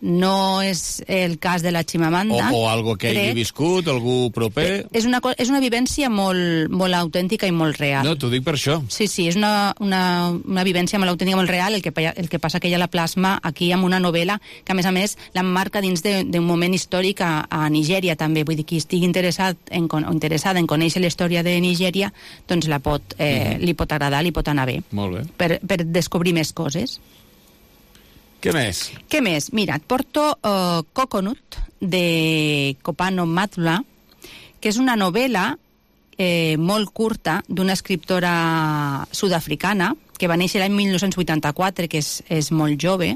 No és el cas de la Chimamanda. O, o algo que hagi viscut, algú proper... És una, és una vivència molt, molt autèntica i molt real. No, t'ho dic per això. Sí, sí, és una, una, una vivència molt autèntica, molt real, el que, el que passa que ella la plasma aquí amb una novel·la que, a més a més, l'emmarca dins d'un moment històric a, a Nigèria, també. Vull dir, qui estigui interessat en, o interessada en conèixer la història de Nigèria, doncs la pot, eh, mm-hmm. li pot agradar, li pot anar bé. Molt bé. Per, per descobrir més coses. Què més? Què més? Mira, et porto uh, Coconut, de Kopano Matula, que és una novel·la eh, molt curta d'una escriptora sud-africana que va néixer l'any mil nou-cents vuitanta-quatre, que és, és molt jove,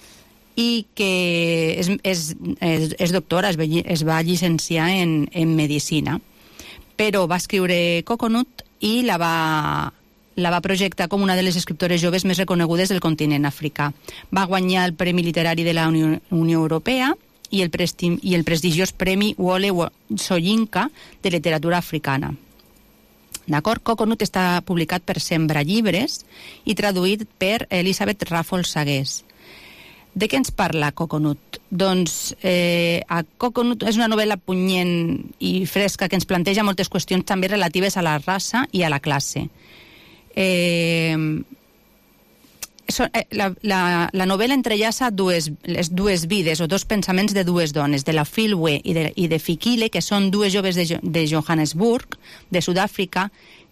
i que és, és, és, és doctora, es va, es va llicenciar en, en Medicina, però va escriure Coconut i la va... la va projectar com una de les escriptores joves més reconegudes del continent africà. Va guanyar el Premi Literari de la Unió, Unió Europea i el, presti, i el prestigiós Premi Wole Soyinka de literatura africana. D'acord? Coconut està publicat per Sembra Llibres i traduït per Elisabeth Raffles Sagués. De què ens parla Coconut? Doncs eh, a Coconut és una novel·la punyent i fresca que ens planteja moltes qüestions també relatives a la raça i a la classe. Eh, so, eh, la, la, la novel·la entrellaça dues, les dues vides o dos pensaments de dues dones, de la Filwe i de, i de Fikile, que són dues joves de, de Johannesburg, de Sud-àfrica,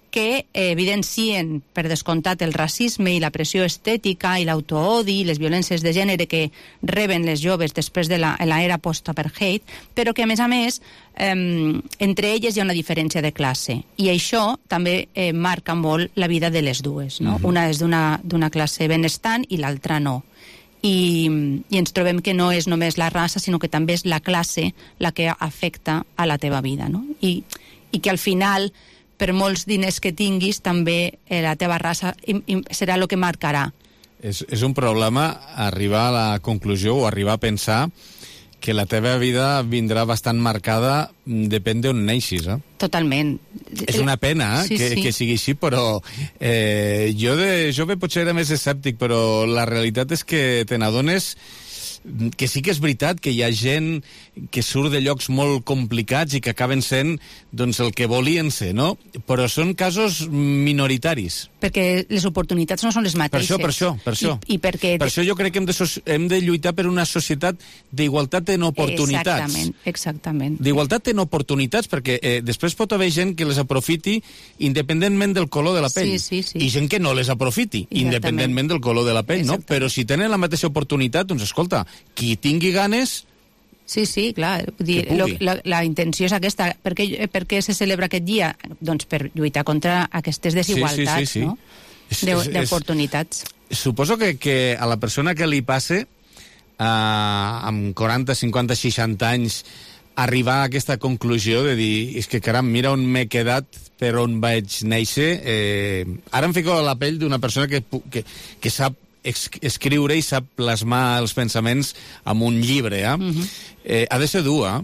que evidencien, per descomptat, el racisme i la pressió estètica i l'autoodi i les violències de gènere que reben les joves després de l'era post-apartheid, però que, a més a més, eh, entre elles hi ha una diferència de classe. I això també eh, marca molt la vida de les dues, no? Uh-huh. Una és d'una classe benestant i l'altra no. I, I ens trobem que no és només la raça, sinó que també és la classe la que afecta a la teva vida, no? I, i que al final, per molts diners que tinguis, també eh, la teva raça im, im, serà el que marcarà. És, és un problema arribar a la conclusió o arribar a pensar que la teva vida vindrà bastant marcada, depèn d'on neixis, eh? Totalment. És una pena eh, sí, que, sí. que sigui així, però eh, jo de jove potser era més escèptic, però la realitat és que te n'adones que sí que és veritat que hi ha gent que surt de llocs molt complicats i que acaben sent doncs, el que volien ser, no? Però són casos minoritaris. Perquè les oportunitats no són les mateixes. Per això, per això, per això. I, i perquè... Per això jo crec que hem de, so- hem de lluitar per una societat d'igualtat en oportunitats. Exactament, exactament. D'igualtat en oportunitats, perquè eh, després pot haver gent que les aprofiti independentment del color de la pell. Sí, sí, sí. I gent que no les aprofiti, Exactament. independentment del color de la pell, no? Però si tenen la mateixa oportunitat, doncs escolta, qui tingui ganes... Sí, sí, clar. Vull dir, lo, la, la intenció és aquesta. Per què, per què se celebra aquest dia? Doncs per lluitar contra aquestes desigualtats, sí, sí, sí, sí. no? És- De- és- D'oportunitats. Suposo que, que a la persona que li passe eh, amb quaranta, cinquanta, seixanta anys arribar a aquesta conclusió de dir és que caram, mira on m'he quedat, per on vaig néixer, eh, ara em fico a la pell d'una persona que, pu- que, que sap ex- escriure i sap plasmar els pensaments amb un llibre, eh? Mhm. eh ha de ser dur, eh?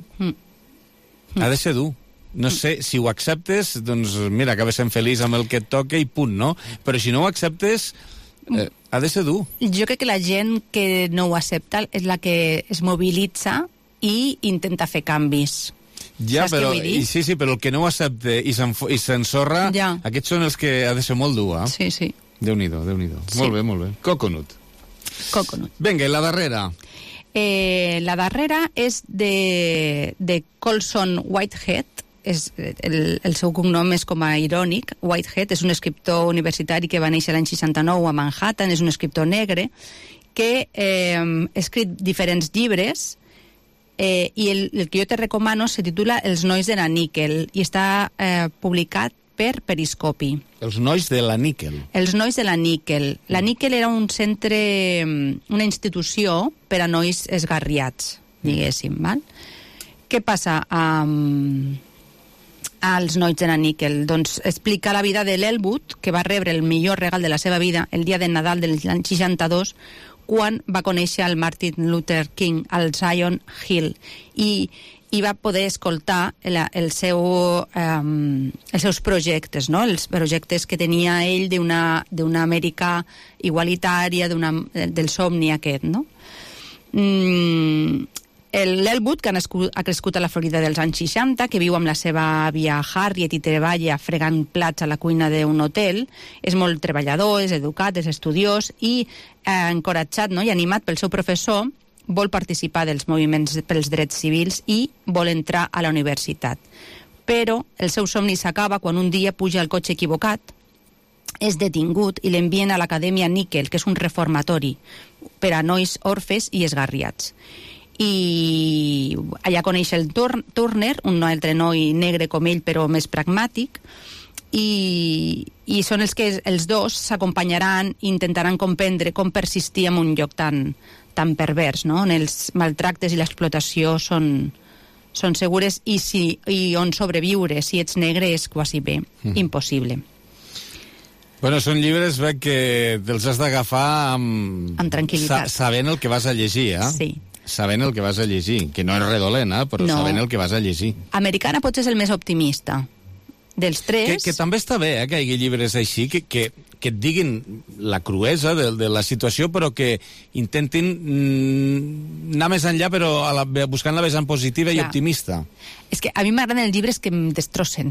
Mm. Ha de ser dur. No sé, si ho acceptes, doncs mira, acabes sent feliç amb el que et toca i punt, no? Però si no ho acceptes, eh, ha de ser dur. Jo crec que la gent que no ho accepta és la que es mobilitza i intenta fer canvis. Ja, Saps què però, vull dir? i, sí, sí, però el que no ho accepta i s'enfo- i s'ensorra, Ja. aquests són els que ha de ser molt dur, eh? Sí, sí. Déu-n'hi-do, Déu-n'hi-do. Sí. Molt bé, molt bé. Coconut. Coconut. Vinga, i la darrera. Eh, la darrera és de, de Colson Whitehead. És, el, el seu cognom és com a irònic. Whitehead és un escriptor universitari que va néixer l'any seixanta-nou a Manhattan, és un escriptor negre que eh, ha escrit diferents llibres eh, i el, el que jo te recomano se titula Els nois de la níquel i està eh, publicat per Periscopi. Els nois de la níquel. Els nois de la níquel. La níquel era un centre, una institució per a nois esgarriats, diguéssim, val? Què passa amb als nois de la níquel? Doncs explica la vida de l'Elwood, que va rebre el millor regal de la seva vida el dia de Nadal de l'any seixanta-dos, quan va conèixer el Martin Luther King al Zion Hill i, i va poder escoltar el, el seu, um, els seus projectes, no? Els projectes que tenia ell d'una d'una Amèrica igualitària, d'una, del somni aquest, no? Mm, L'Elwood, que ha, nascut, ha crescut a la Florida dels anys seixanta, que viu amb la seva àvia Harriet i treballa fregant plats a la cuina d'un hotel, és molt treballador, és educat, és estudiós i eh, encoratjat, no? I animat pel seu professor, vol participar dels moviments pels drets civils i vol entrar a la universitat. Però el seu somni s'acaba quan un dia puja al cotxe equivocat, és detingut i l'envien a l'Acadèmia Níquel, que és un reformatori per a nois orfes i esgarriats. I allà coneix el Turner, un altre noi negre com ell però més pragmàtic, i, i són els que els dos s'acompanyaran i intentaran comprendre com persistir en un lloc tan, tan pervers, no? On els maltractes i l'explotació són, són segures i, si, i on sobreviure si ets negre és quasi bé mm. impossible. Bueno, són llibres veig que te'ls has d'agafar amb... amb tranquil·litat. Sa sabent el que vas a llegir, eh? Sí. Sabent el que vas a llegir, que no és redolent, eh? Però no. Sabent el que vas a llegir. Americana potser és el més optimista. Dels tres... Que, que també està bé, eh, que hi hagi llibres així, que, que, que et diguin la cruesa de, de la situació, però que intentin mm, anar més enllà, però a la, buscant la vessant positiva Clar. I optimista. És que a mi m'agraden els llibres que em destrossen.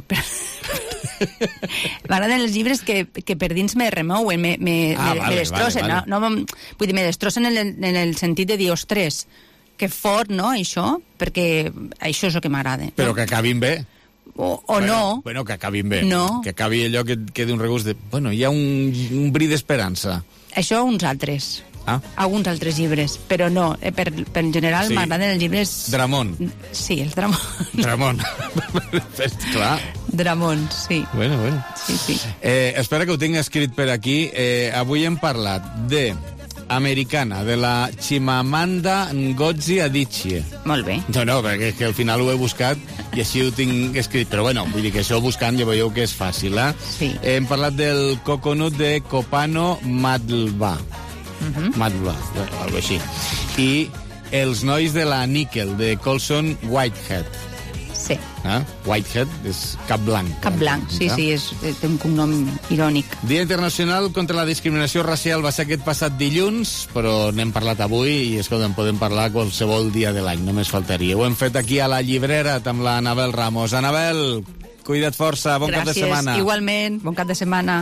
M'agraden els llibres que, que per dins me remouen, me, me, ah, me, vale, me destrossen. Vale, vale. No, no, vull dir, me destrossen en el, en el sentit de dir, ostres, que fort, no, això? Perquè això és el que m'agrada. Però no? que acabin bé. o, o bueno, no. Bueno, que acabin bé. No. Que acabi allò que quedi un regust de... Bueno, hi ha un, un bri d'esperança. Això uns altres. Ah. Alguns altres llibres, però no, eh, per, per en general Sí. m'agraden els llibres... Dramón. Sí, els Dramón. Dramón. Clar. Dramón, sí. Bueno, bueno. Sí, sí. Eh, espera que ho tinc escrit per aquí. Eh, avui hem parlat de Americana, de la Chimamanda Ngozi Adichie. Molt bé. No, no, perquè és que al final ho he buscat i així ho tinc escrit. Però bueno, vull dir que això buscant ja veieu que és fàcil, eh? Sí. Eh, hem parlat del coconut de Copano Madlba. Uh-huh. Madlba, bueno, algo així. I els nois de la Nickel, de Colson Whitehead. Sí. Eh? Whitehead és cap blanc. Cap blanc, sí, Eh? sí, és, té un cognom irònic. Dia Internacional contra la Discriminació Racial va ser aquest passat dilluns, però n'hem parlat avui i, escolta, en podem parlar qualsevol dia de l'any, només faltaria. Ho hem fet aquí a la Llibrera amb la Anabel Ramos. Anabel, cuida't força, bon Gràcies, cap de setmana. Igualment, bon cap de setmana.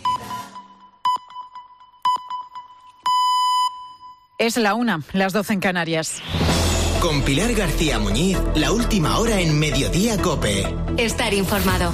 Es la una, las doce en Canarias. Con Pilar García Muñiz, la última hora en Mediodía COPE. Estar informado.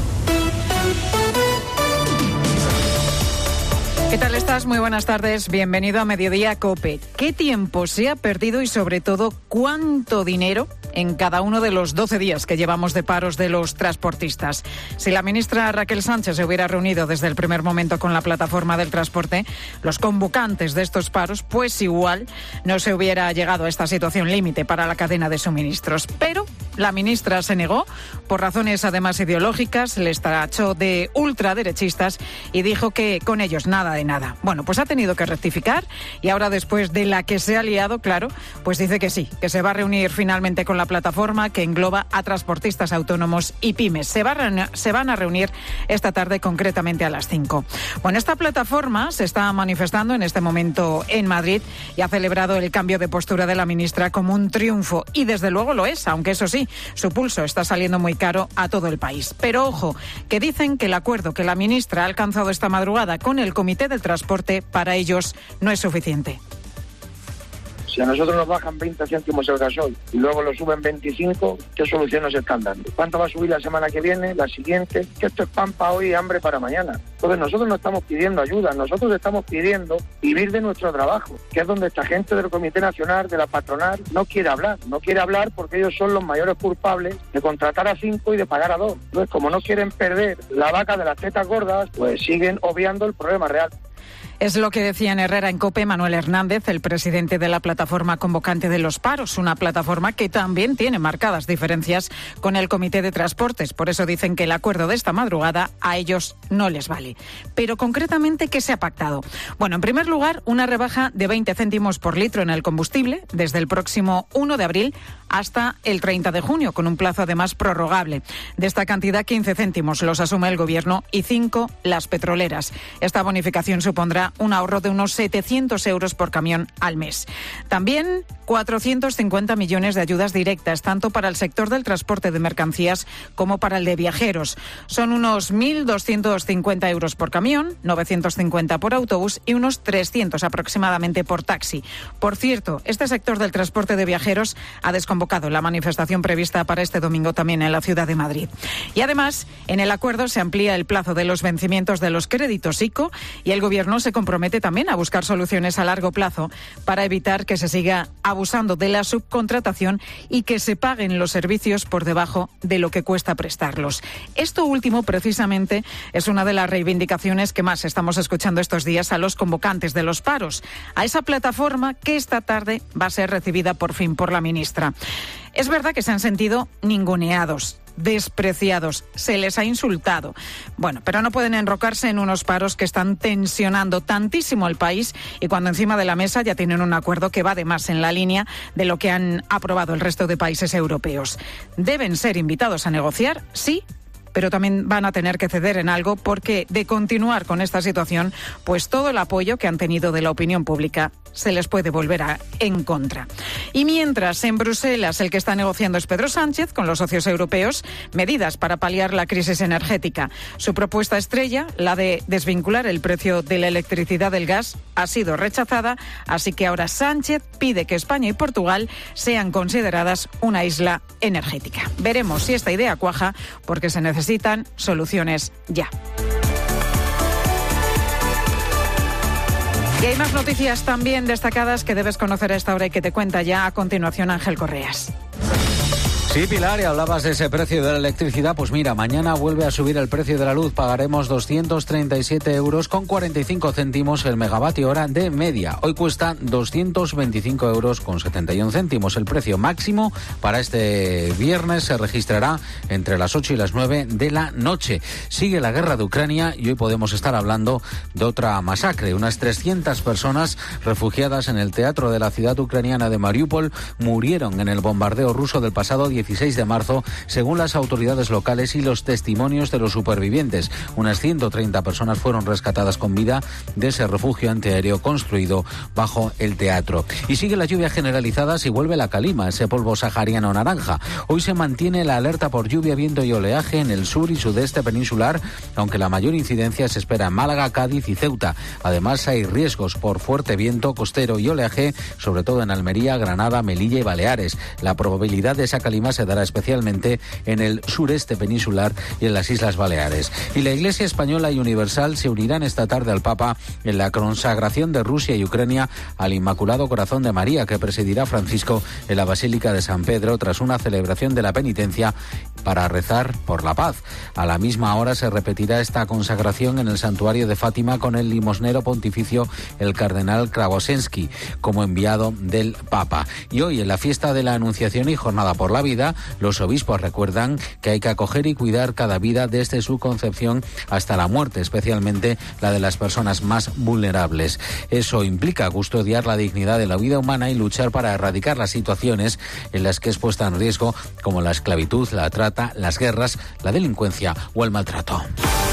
¿Qué tal estás? Muy buenas tardes. Bienvenido a Mediodía COPE. ¿Qué tiempo se ha perdido y, sobre todo, cuánto dinero en cada uno de los doce días que llevamos de paros de los transportistas? Si la ministra Raquel Sánchez se hubiera reunido desde el primer momento con la plataforma del transporte, los convocantes de estos paros, pues igual no se hubiera llegado a esta situación límite para la cadena de suministros. Pero la ministra se negó, por razones además ideológicas, les tachó de ultraderechistas y dijo que con ellos nada de nada. Bueno, pues ha tenido que rectificar y ahora, después de la que se ha liado, claro, pues dice que sí, que se va a reunir finalmente con la plataforma que engloba a transportistas autónomos y pymes. Se, va a, se van a reunir esta tarde, concretamente a las cinco. Bueno, esta plataforma se está manifestando en este momento en Madrid y ha celebrado el cambio de postura de la ministra como un triunfo. Y desde luego lo es, aunque eso sí, su pulso está saliendo muy caro a todo el país. Pero ojo, que dicen que el acuerdo que la ministra ha alcanzado esta madrugada con el Comité del Transporte para ellos no es suficiente. Si a nosotros nos bajan veinte céntimos el gasoil y luego lo suben veinticinco, ¿qué solución nos están dando? ¿Cuánto va a subir la semana que viene, la siguiente? Que esto es pan para hoy y hambre para mañana. Entonces nosotros no estamos pidiendo ayuda, nosotros estamos pidiendo vivir de nuestro trabajo, que es donde esta gente del Comité Nacional, de la patronal, no quiere hablar. No quiere hablar porque ellos son los mayores culpables de contratar a cinco y de pagar a dos. Entonces, como no quieren perder la vaca de las tetas gordas, pues siguen obviando el problema real. Es lo que decía en Herrera en COPE Manuel Hernández, el presidente de la plataforma convocante de los paros, una plataforma que también tiene marcadas diferencias con el Comité de Transportes. Por eso dicen que el acuerdo de esta madrugada a ellos no les vale. Pero concretamente, ¿qué se ha pactado? Bueno, en primer lugar, una rebaja de veinte céntimos por litro en el combustible desde el próximo uno de abril hasta el treinta de junio, con un plazo además prorrogable. De esta cantidad, quince céntimos los asume el Gobierno y cinco las petroleras. Esta bonificación supondrá un ahorro de unos setecientos euros por camión al mes. También cuatrocientos cincuenta millones de ayudas directas, tanto para el sector del transporte de mercancías como para el de viajeros. Son unos mil doscientos cincuenta euros por camión, novecientos cincuenta por autobús y unos trescientos aproximadamente por taxi. Por cierto, este sector del transporte de viajeros ha desconvocado la manifestación prevista para este domingo también en la ciudad de Madrid. Y además, en el acuerdo se amplía el plazo de los vencimientos de los créditos ICO y el Gobierno se compromete también a buscar soluciones a largo plazo para evitar que se siga abusando de la subcontratación y que se paguen los servicios por debajo de lo que cuesta prestarlos. Esto último, precisamente, es una de las reivindicaciones que más estamos escuchando estos días a los convocantes de los paros, a esa plataforma que esta tarde va a ser recibida por fin por la ministra. Es verdad que se han sentido ninguneados, despreciados, se les ha insultado. Bueno, pero no pueden enrocarse en unos paros que están tensionando tantísimo el país y cuando encima de la mesa ya tienen un acuerdo que va además en la línea de lo que han aprobado el resto de países europeos. Deben ser invitados a negociar, sí, pero también van a tener que ceder en algo porque de continuar con esta situación, pues todo el apoyo que han tenido de la opinión pública se les puede volver a, en contra. Y mientras, en Bruselas, el que está negociando es Pedro Sánchez con los socios europeos medidas para paliar la crisis energética. Su propuesta estrella, la de desvincular el precio de la electricidad del gas, ha sido rechazada, así que ahora Sánchez pide que España y Portugal sean consideradas una isla energética. Veremos si esta idea cuaja, porque se necesitan soluciones ya. Y hay más noticias también destacadas que debes conocer a esta hora y que te cuenta ya a continuación Ángel Correas. Sí, Pilar, y hablabas de ese precio de la electricidad. Pues mira, mañana vuelve a subir el precio de la luz. Pagaremos doscientos treinta y siete euros con cuarenta y cinco céntimos el megavatio hora de media. Hoy cuesta doscientos veinticinco euros con setenta y un céntimos. El precio máximo para este viernes se registrará entre las ocho y las nueve de la noche. Sigue la guerra de Ucrania y hoy podemos estar hablando de otra masacre. Unas trescientas personas refugiadas en el teatro de la ciudad ucraniana de Mariupol murieron en el bombardeo ruso del pasado dieciséis de marzo, según las autoridades locales y los testimonios de los supervivientes. Unas ciento treinta personas fueron rescatadas con vida de ese refugio antiaéreo construido bajo el teatro. Y sigue la lluvia generalizada si vuelve la calima, ese polvo sahariano naranja. Hoy se mantiene la alerta por lluvia, viento y oleaje en el sur y sudeste peninsular, aunque la mayor incidencia se espera en Málaga, Cádiz y Ceuta. Además, hay riesgos por fuerte viento costero y oleaje, sobre todo en Almería, Granada, Melilla y Baleares. La probabilidad de esa calima se dará especialmente en el sureste peninsular y en las Islas Baleares. Y la Iglesia Española y Universal se unirán esta tarde al Papa en la consagración de Rusia y Ucrania al Inmaculado Corazón de María, que presidirá Francisco en la Basílica de San Pedro tras una celebración de la penitencia para rezar por la paz. A la misma hora se repetirá esta consagración en el santuario de Fátima con el limosnero pontificio, el cardenal Kragosensky, como enviado del Papa. Y hoy, en la fiesta de la Anunciación y Jornada por la Vida, los obispos recuerdan que hay que acoger y cuidar cada vida desde su concepción hasta la muerte, especialmente la de las personas más vulnerables. Eso implica custodiar la dignidad de la vida humana y luchar para erradicar las situaciones en las que es puesta en riesgo, como la esclavitud, la trata, las guerras, la delincuencia o el maltrato.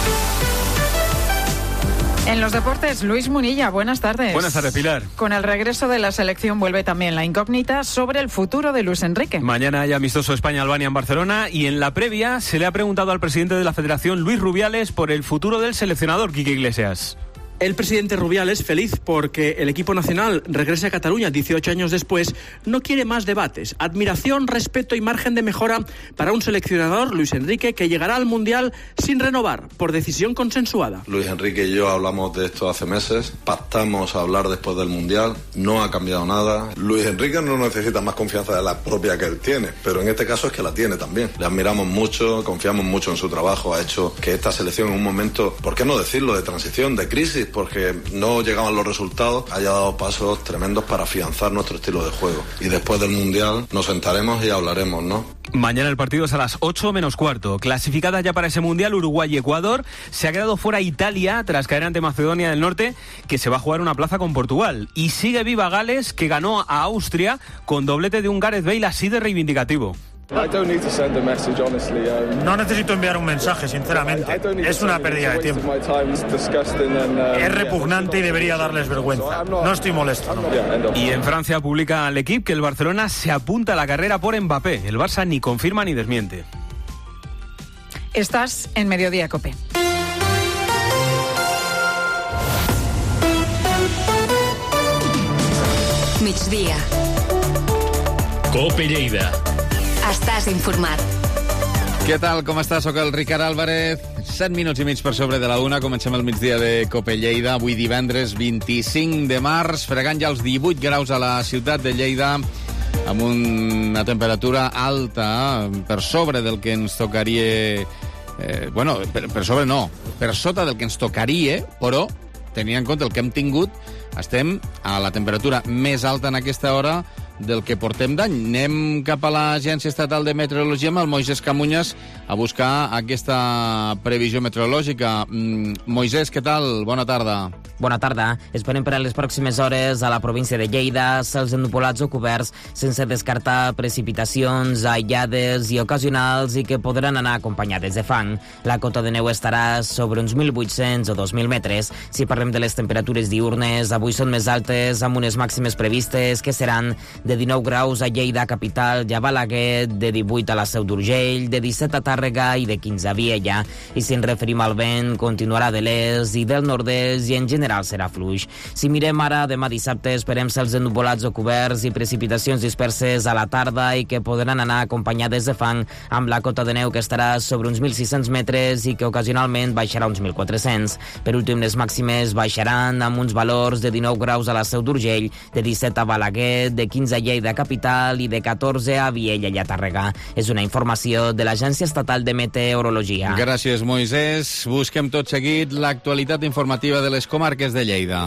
En los deportes, Luis Munilla, buenas tardes. Buenas tardes, Pilar. Con el regreso de la selección vuelve también la incógnita sobre el futuro de Luis Enrique. Mañana hay amistoso España-Albania en Barcelona y en la previa se le ha preguntado al presidente de la Federación, Luis Rubiales, por el futuro del seleccionador, Quique Iglesias. El presidente Rubiales, feliz porque el equipo nacional regrese a Cataluña dieciocho años después, no quiere más debates. Admiración, respeto y margen de mejora para un seleccionador, Luis Enrique, que llegará al Mundial sin renovar, por decisión consensuada. Luis Enrique y yo hablamos de esto hace meses, pactamos a hablar después del Mundial, no ha cambiado nada. Luis Enrique no necesita más confianza de la propia que él tiene, pero en este caso es que la tiene también. Le admiramos mucho, confiamos mucho en su trabajo, ha hecho que esta selección en un momento, ¿por qué no decirlo?, de transición, de crisis, porque no llegaban los resultados, haya dado pasos tremendos para afianzar nuestro estilo de juego. Y después del Mundial nos sentaremos y hablaremos, ¿no? Mañana el partido es a las ocho menos cuarto. Clasificada ya para ese Mundial Uruguay y Ecuador. Se ha quedado fuera Italia tras caer ante Macedonia del Norte, que se va a jugar una plaza con Portugal. Y sigue viva Gales, que ganó a Austria con doblete de un Gareth Bale así de reivindicativo. No necesito enviar un mensaje, sinceramente. Es una pérdida de tiempo. Es repugnante y debería darles vergüenza. No estoy molesto. No. Y en Francia publica L'Equipe que el Barcelona se apunta a la carrera por Mbappé. El Barça ni confirma ni desmiente. Estás en Mediodía Cope. Migdia. Cope Lleida. Estàs informat. Què tal, com estàs? Soc el Ricard Álvarez. set minuts i mig per sobre de la una. Comencem el migdia de Cope Lleida. Avui divendres vint-i-cinc de març, fregant ja els divuit graus a la ciutat de Lleida, amb una temperatura alta, per sobre del que ens tocaria... Eh, bueno, per, per sobre no, per sota del que ens tocaria, però, tenint en compte el que hem tingut, estem a la temperatura més alta en aquesta hora del que portem d'any. Anem cap a l'Agència Estatal de Meteorologia amb el Moisés Camuñas a buscar aquesta previsió meteorològica. Mm, Moisés, què tal? Bona tarda. Bona tarda. Esperem per a les pròximes hores a la província de Lleida cels ennupolats o coberts sense descartar precipitacions aïllades i ocasionals i que podran anar acompanyades de fang. La cota de neu estarà sobre uns mil vuit-cents o dos mil metres. Si parlem de les temperatures diurnes, avui són més altes amb unes màximes previstes que seran de dinou graus a Lleida capital i a Balaguer, de divuit a la Seu d'Urgell, de disset a Tàrrega i de quinze a Viella. I si ens referim al vent, continuarà de l'est i del nord-est i en general serà fluix. Si mirem ara, demà dissabte esperem cels ennuvolats o coberts i precipitacions disperses a la tarda i que podran anar acompanyades de fang amb la cota de neu que estarà sobre uns mil sis-cents metres i que ocasionalment baixarà uns mil quatre-cents. Per últim, les màximes baixaran amb uns valors de dinou graus a la Seu d'Urgell, de disset a Balaguer, de quinze a Lleida capital i de catorze a Viella i a Tàrrega. És una informació de l'Agència Estatal de Meteorologia. Gràcies, Moisés. Busquem tot seguit l'actualitat informativa de les comarques de Lleida.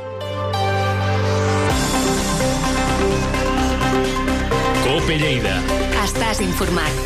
Cope Lleida. Estàs informat.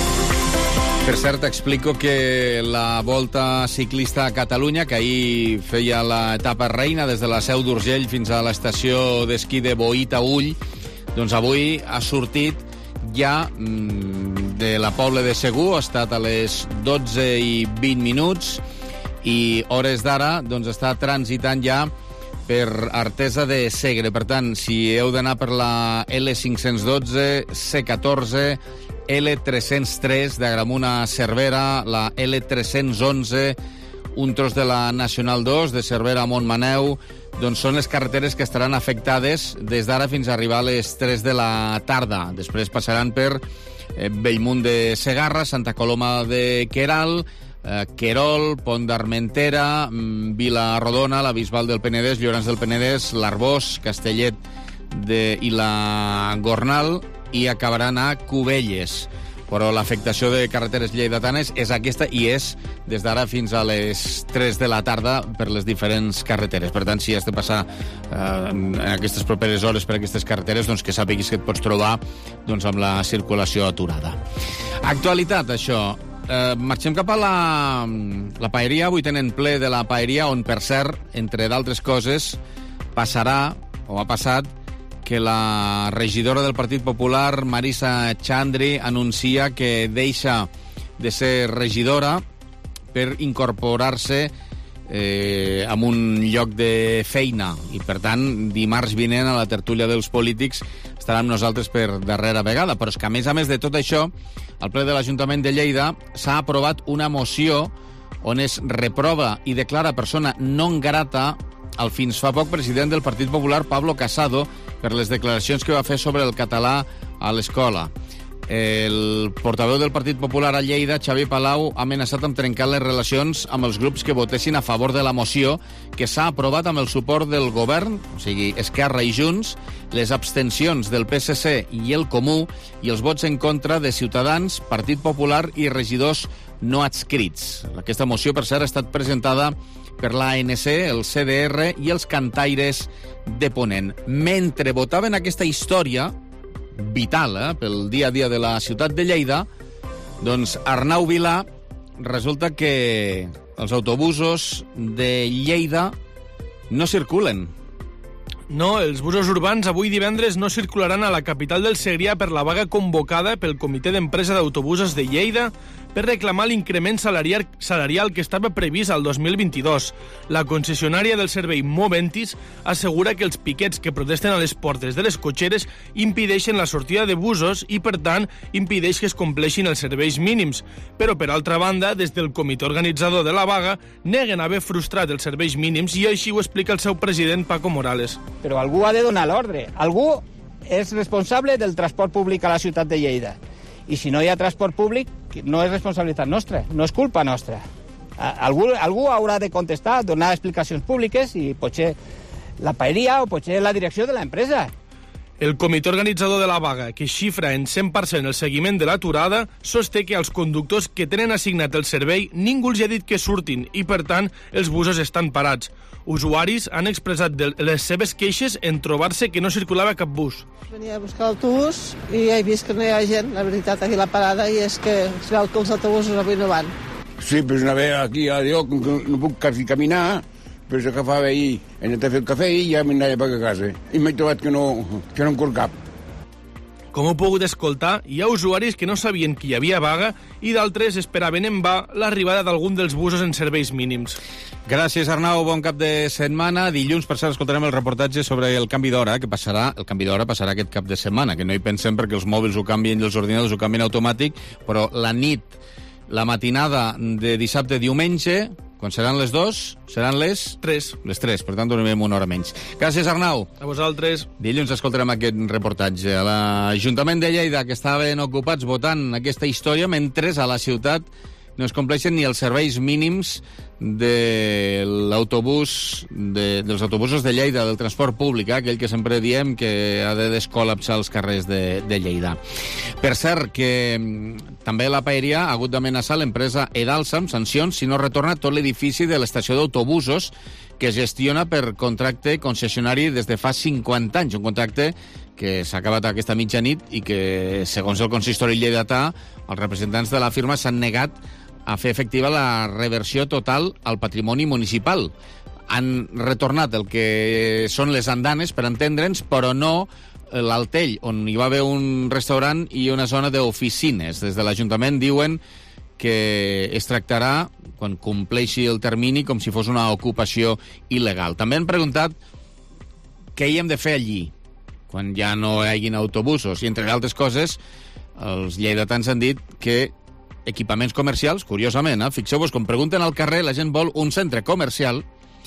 Per cert, explico que la Volta Ciclista a Catalunya, que ahir feia l'etapa reina des de la Seu d'Urgell fins a l'estació d'esquí de Boït a Ull, doncs avui ha sortit ja de la Pobla de Segur, ha estat a les dotze i vint minuts i hores d'ara doncs està transitant ja per Artesa de Segre. Per tant, si heu d'anar per la L cinc-cents dotze, C catorze, L tres-cents tres d'Agramunt a Cervera, la L tres-cents onze, un tros de la Nacional dos de Cervera a Montmaneu, doncs són les carreteres que estaran afectades des d'ara fins a arribar a les tres de la tarda. Després passaran per eh, Bellmunt de Segarra, Santa Coloma de Queralt, eh, Querol, Pont d'Armentera, Vila Rodona, la Bisbal del Penedès, Llorenç del Penedès, l'Arbós, Castellet de, i la Gornal, i acabaran a Cubelles. Però l'afectació de carreteres lleidatanes és aquesta i és des d'ara fins a les tres de la tarda per les diferents carreteres. Per tant, si has de passar eh, en aquestes properes hores per aquestes carreteres, doncs que sàpiguis que et pots trobar doncs, amb la circulació aturada. Actualitat, això. Eh, marxem cap a la, la paeria. Avui tenen ple de la paeria, on, per cert, entre d'altres coses, passarà, o ha passat, que la regidora del Partit Popular, Marisa Xandri, anuncia que deixa de ser regidora per incorporar-se eh, a un lloc de feina. I, per tant, dimarts vinent a la tertúlia dels polítics estarà amb nosaltres per darrera vegada. Però és que, a més a més de tot això, al ple de l'Ajuntament de Lleida s'ha aprovat una moció on es reprova i declara persona non grata el fins fa poc president del Partit Popular, Pablo Casado, per les declaracions que va fer sobre el català a l'escola. El portaveu del Partit Popular a Lleida, Xavi Palau, ha amenaçat amb trencar les relacions amb els grups que votessin a favor de la moció que s'ha aprovat amb el suport del govern, o sigui, Esquerra i Junts, les abstencions del P S C i el Comú i els vots en contra de Ciutadans, Partit Popular i regidors no adscrits. Aquesta moció, per cert, ha estat presentada per l'A N C, el C D R i els cantaires de Ponent. Mentre votaven aquesta història vital eh, pel dia a dia de la ciutat de Lleida, doncs Arnau Vilà resulta que els autobusos de Lleida no circulen. No, els busos urbans avui divendres no circularan a la capital del Segrià per la vaga convocada pel Comitè d'Empresa d'Autobusos de Lleida per reclamar l'increment salarial, salarial que estava previst al dos mil vint-i-dos. La concessionària del servei Moventis assegura que els piquets que protesten a les portes de les cotxeres impedeixen la sortida de busos i, per tant, impedeix que es compleixin els serveis mínims. Però, per altra banda, des del comitè organitzador de la vaga, neguen haver frustrat els serveis mínims i així ho explica el seu president, Paco Morales. Però algú ha de donar l'ordre. Algú és responsable del transport públic a la ciutat de Lleida. I si no hi ha transport públic, no és responsabilitat nostra, no és culpa nostra. Algú, algú haurà de contestar, donar explicacions públiques i potser la paeria o potser la direcció de l'empresa. El comitè organitzador de la vaga, que xifra en cent per cent el seguiment de l'aturada, sosté que als conductors que tenen assignat el servei ningú els ha dit que surtin i, per tant, els busos estan parats. Usuaris han expressat de les seves queixes en trobar-se que no circulava cap bus. Venia a buscar l'autobús i he vist que no hi ha gent, la veritat, aquí a la parada, i és que es veu que els autobusos avui no van. Sí, pues una vez aquí a Dios, no puc quasi caminar, però se agafava ahí, en el fer el cafè i ja m'anava per a casa. I m'he trobat que no, que no em cor cap. Com heu pogut escoltar, hi ha usuaris que no sabien que hi havia vaga i d'altres esperaven en va l'arribada d'algun dels busos en serveis mínims. Gràcies, Arnau. Bon cap de setmana. Dilluns, per cert, escoltarem el reportatge sobre el canvi d'hora, que passarà, el canvi d'hora passarà aquest cap de setmana, que no hi pensem perquè els mòbils ho canvien i els ordinadors ho canvien automàtic, però la nit, la matinada de dissabte a diumenge, quan seran les dos, seran les... Tres. Les tres, per tant dormirem una hora menys. Gràcies, Arnau. A vosaltres. Dilluns escoltarem aquest reportatge. A l'Ajuntament de Lleida, que estaven ocupats votant aquesta història, mentre a la ciutat no es compleixen ni els serveis mínims de l'autobús, de, dels autobusos de Lleida, del transport públic, eh? Aquell que sempre diem que ha de descol·lapsar els carrers de, de Lleida. Per cert, que també la Paeria ha hagut d'amenaçar l'empresa Edalsa amb sancions si no retorna tot l'edifici de l'estació d'autobusos que es gestiona per contracte concessionari des de fa cinquanta anys, un contracte que s'ha acabat aquesta mitjanit i que, segons el consistori lleidatà, els representants de la firma s'han negat a fer efectiva la reversió total al patrimoni municipal. Han retornat el que són les andanes, per entendre'ns, però no l'Altell, on hi va haver un restaurant i una zona d'oficines. Des de l'Ajuntament diuen que es tractarà, quan compleixi el termini, com si fos una ocupació il·legal. També han preguntat què hi hem de fer allí, quan ja no hi hagin autobusos. I, entre altres coses, els lleidatans han dit que equipaments comercials, curiosament, eh? Fixeu-vos, com pregunten al carrer, la gent vol un centre comercial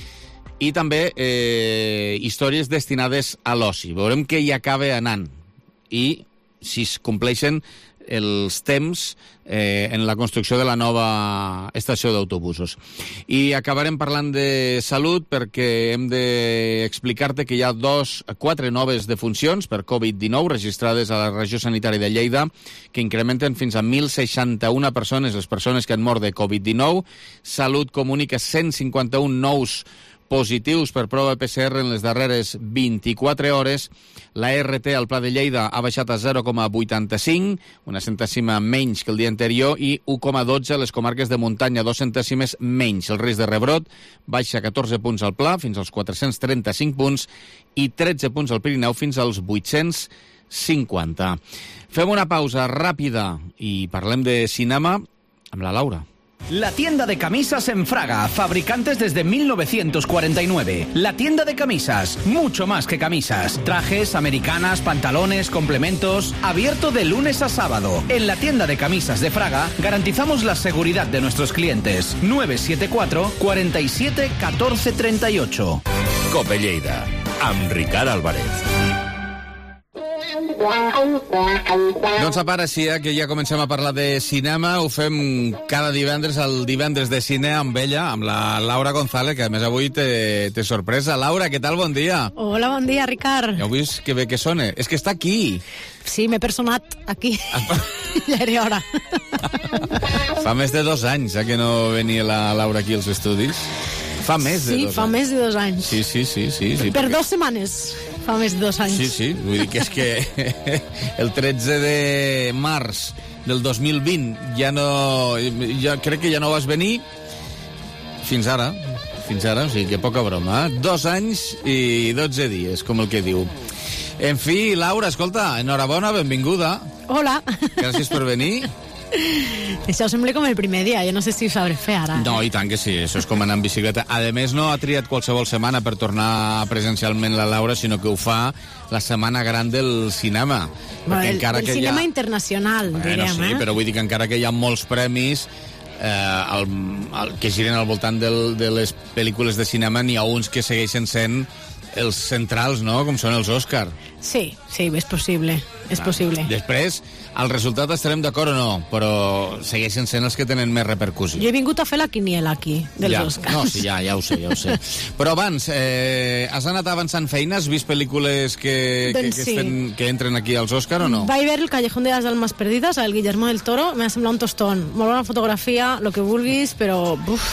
i també eh, històries destinades a l'oci. Veurem què hi acaba anant i si es compleixen els temps eh, en la construcció de la nova estació d'autobusos. I acabarem parlant de salut perquè hem d'explicar-te que hi ha dos, quatre noves defuncions per covid dinou registrades a la regió sanitària de Lleida que incrementen fins a mil seixanta-una persones les persones que han mort de covid dinou. Salut comunica cent cinquanta-un nous positius per prova P C R en les darreres vint-i-quatre hores. La R T al Pla de Lleida ha baixat a zero coma vuitanta-cinc, una centèsima menys que el dia anterior, i u coma dotze a les comarques de muntanya, dos centèsimes menys. El risc de rebrot baixa catorze punts al Pla, fins als quatre-cents trenta-cinc punts, i tretze punts al Pirineu, fins als vuit-cents cinquanta. Fem una pausa ràpida i parlem de cinema amb la Laura. La tienda de camisas en Fraga, fabricantes desde mil novecientos cuarenta y nueve. La tienda de camisas, mucho más que camisas. Trajes, americanas, pantalones, complementos. Abierto de lunes a sábado. En la tienda de camisas de Fraga garantizamos la seguridad de nuestros clientes. nueve siete cuatro, cuatro siete, uno cuatro tres ocho. Cope Lleida, amb Ricard Álvarez. Doncs a part així, eh, que ja comencem a parlar de cinema, ho fem cada divendres, el divendres de cine amb ella, amb la Laura González, que a més avui té, té sorpresa. Laura, què tal? Bon dia. Hola, bon dia, Ricard. Ja heu vist que bé que sona? És que està aquí. Sí, m'he personat aquí. Ja era hora. Fa més de dos anys eh, que no venia la Laura aquí als estudis. Fa més de sí, dos fa anys. més de dos anys. Sí, sí, sí. sí, sí per perquè... dos setmanes fa més de dos anys. Sí, sí, vull dir que és que el tretze de març del dos mil vint ja no... Ja, crec que ja no vas venir fins ara, fins ara, o sigui que poca broma, eh? Dos anys i dotze dies, com el que diu. En fi, Laura, escolta, enhorabona, benvinguda. Hola. Gràcies per venir. Això sembla com el primer dia, jo no sé si ho sabré fer ara. No, i tant que sí, això és com anar en bicicleta. A més, no ha triat qualsevol setmana per tornar presencialment la Laura, sinó que ho fa la setmana gran del cinema. Bueno, el, encara el que cinema ha... internacional, bueno, direm, sí, eh? però vull dir que encara que hi ha molts premis eh, el, el, que giren al voltant del, de les pel·lícules de cinema, n'hi ha uns que segueixen sent els centrals, no?, com són els Òscar. Sí, sí, és possible. és possible. Després, al resultat estarem d'acord o no, però segueixen sent els que tenen més repercussió. Jo he vingut a fer la quiniela aquí, dels ja. Oscars. No, sí, ja, ja ho sé, ja ho sé. Però abans, eh, has anat avançant feina? Has vist pel·lícules que, Doncs que, que, sí. estem, que entren aquí als Oscar o no? Vaig ver El Callejón de las Almas Perdidas, el Guillermo del Toro, m'ha semblat un tostón. Molt bona fotografia, lo que vulguis, però... Uf,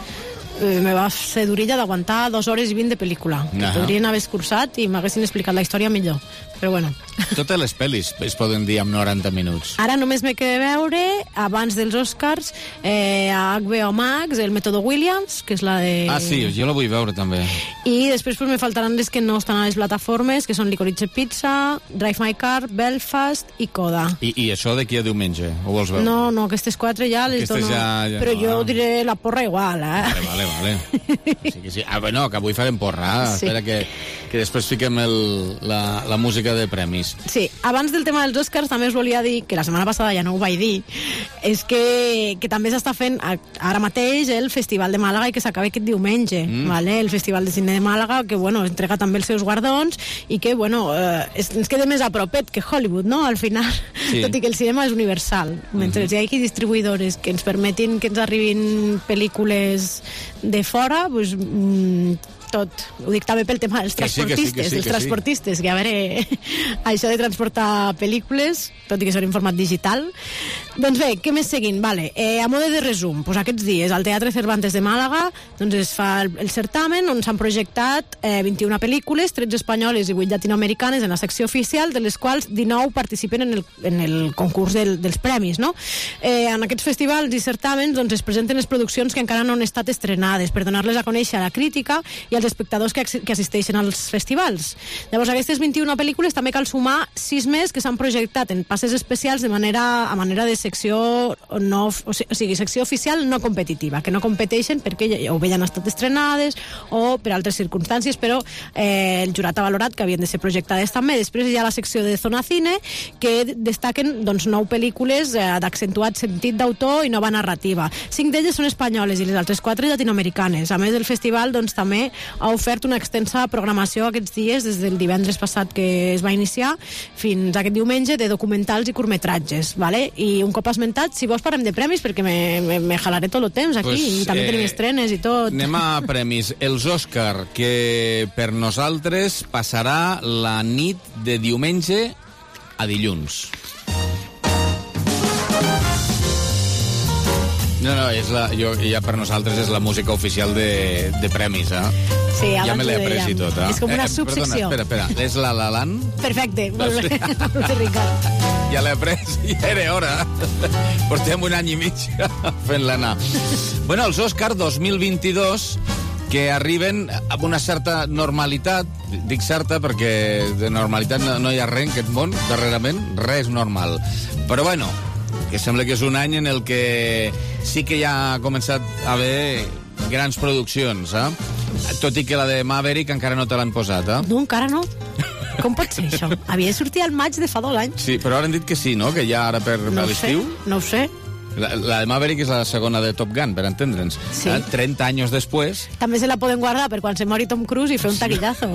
me va ser durilla d'aguantar dues hores i vint de pel·lícula. Que Ahà. podrien haver escurçat i m'haguessin explicat la història millor. Però bueno. Totes les pel·lis es poden dir amb noranta minuts. Ara només me queda veure, abans dels Oscars, eh, a H B O Max, el Método Williams, que és la de... Ah, sí, jo la vull veure també. I després pues, me faltaran les que no estan a les plataformes, que són Licorice Pizza, Drive My Car, Belfast i Coda. I, i això d'aquí a diumenge? Ho vols veure? No, no, aquestes quatre ja les Aquestes dono... ja- ja Però no, jo ah. diré la porra igual, eh? Vale, vale, vale. Sí que sí. Ah, bueno, que avui farem porra. Sí. Espera que, que després fiquem el, la, la música de premis. Sí, abans del tema dels Oscars també us volia dir, que la setmana passada ja no ho vaig dir, és que, que també s'està fent a- ara mateix el Festival de Màlaga i que s'acaba aquest diumenge, mm. vale? El Festival de Cine de Màlaga, que bueno, entrega també els seus guardons i que bueno, eh, es, ens queda més a propet que Hollywood, no? Al final, Sí. tot i que el cinema és universal. Mentre mm-hmm. hi hagi distribuïdores que ens permetin que ens arribin pel·lícules de fora, doncs... Mm, tot. Ho dic també pel tema dels Que sí, que sí, transportistes, que sí, dels que sí. transportistes, que a veure, això de transportar pel·lícules, tot i que són en format digital. Doncs bé, què més seguint? Vale. Eh, a mode de resum, doncs aquests dies al Teatre Cervantes de Màlaga doncs es fa el, el certamen on s'han projectat eh, vint-i-una pel·lícules, tretze espanyoles i vuit llatinoamericanes en la secció oficial, de les quals dinou participen en el, en el concurs del, dels premis, no? Eh, en aquests festivals i certàmens doncs, es presenten les produccions que encara no han estat estrenades per donar-les a conèixer a la crítica i als espectadors que, que assisteixen als festivals. Llavors, aquestes vint-i-una pel·lícules també cal sumar sis més que s'han projectat en passes especials de manera, a manera de secció no, o sigui, secció oficial no competitiva, que no competeixen perquè ja, o bé ja han estat estrenades o per altres circumstàncies, però eh, el jurat ha valorat que havien de ser projectades també. Després hi ha la secció de Zona Cine, que destaquen doncs, nou pel·lícules eh, d'accentuat sentit d'autor i nova narrativa. Cinc d'elles són espanyoles i les altres quatre llatinoamericanes. A més, el festival doncs, també ha ofert una extensa programació aquests dies, des del divendres passat que es va iniciar fins aquest diumenge, de documentals i curtmetratges, ¿vale? I un cop esmentat, si vols parlem de premis, perquè me, me, me jalaré tot el temps aquí, pues, i també eh, tenim estrenes i tot. Anem a premis. Els Òscar, que per nosaltres passarà la nit de diumenge a dilluns. No, no, és la, jo, ja per nosaltres és la música oficial de, de premis, eh? Sí, ja me l'he ho après i dèiem. tot, eh? És com una eh, subsecció. Perdona, espera, espera. És la La Land? Perfecte, molt bé, molt bé, Ricard. Ja l'he après, ja era hora. Portem un any i mig fent-la anar. Bueno, els Òscar dos mil vint-i-dos, que arriben amb una certa normalitat, dic certa perquè de normalitat no, no hi ha res en aquest món, darrerament, res és normal. Però bueno, que sembla que és un any en el que sí que ja ha començat a haver grans produccions, eh? Tot i que la de Maverick encara no te l'han posat, eh? No, encara no. Com pot ser això? Havia de sortir al maig de fa dos anys. Sí, però ara han dit que sí, no? Que ja ara per, No per ho sé, l'estiu... no ho sé. La, la de Maverick és la segona de Top Gun, per entendre'ns. Sí. Eh? trenta anys després... També se la poden guardar per quan se mori Tom Cruise i fer un taquillazo.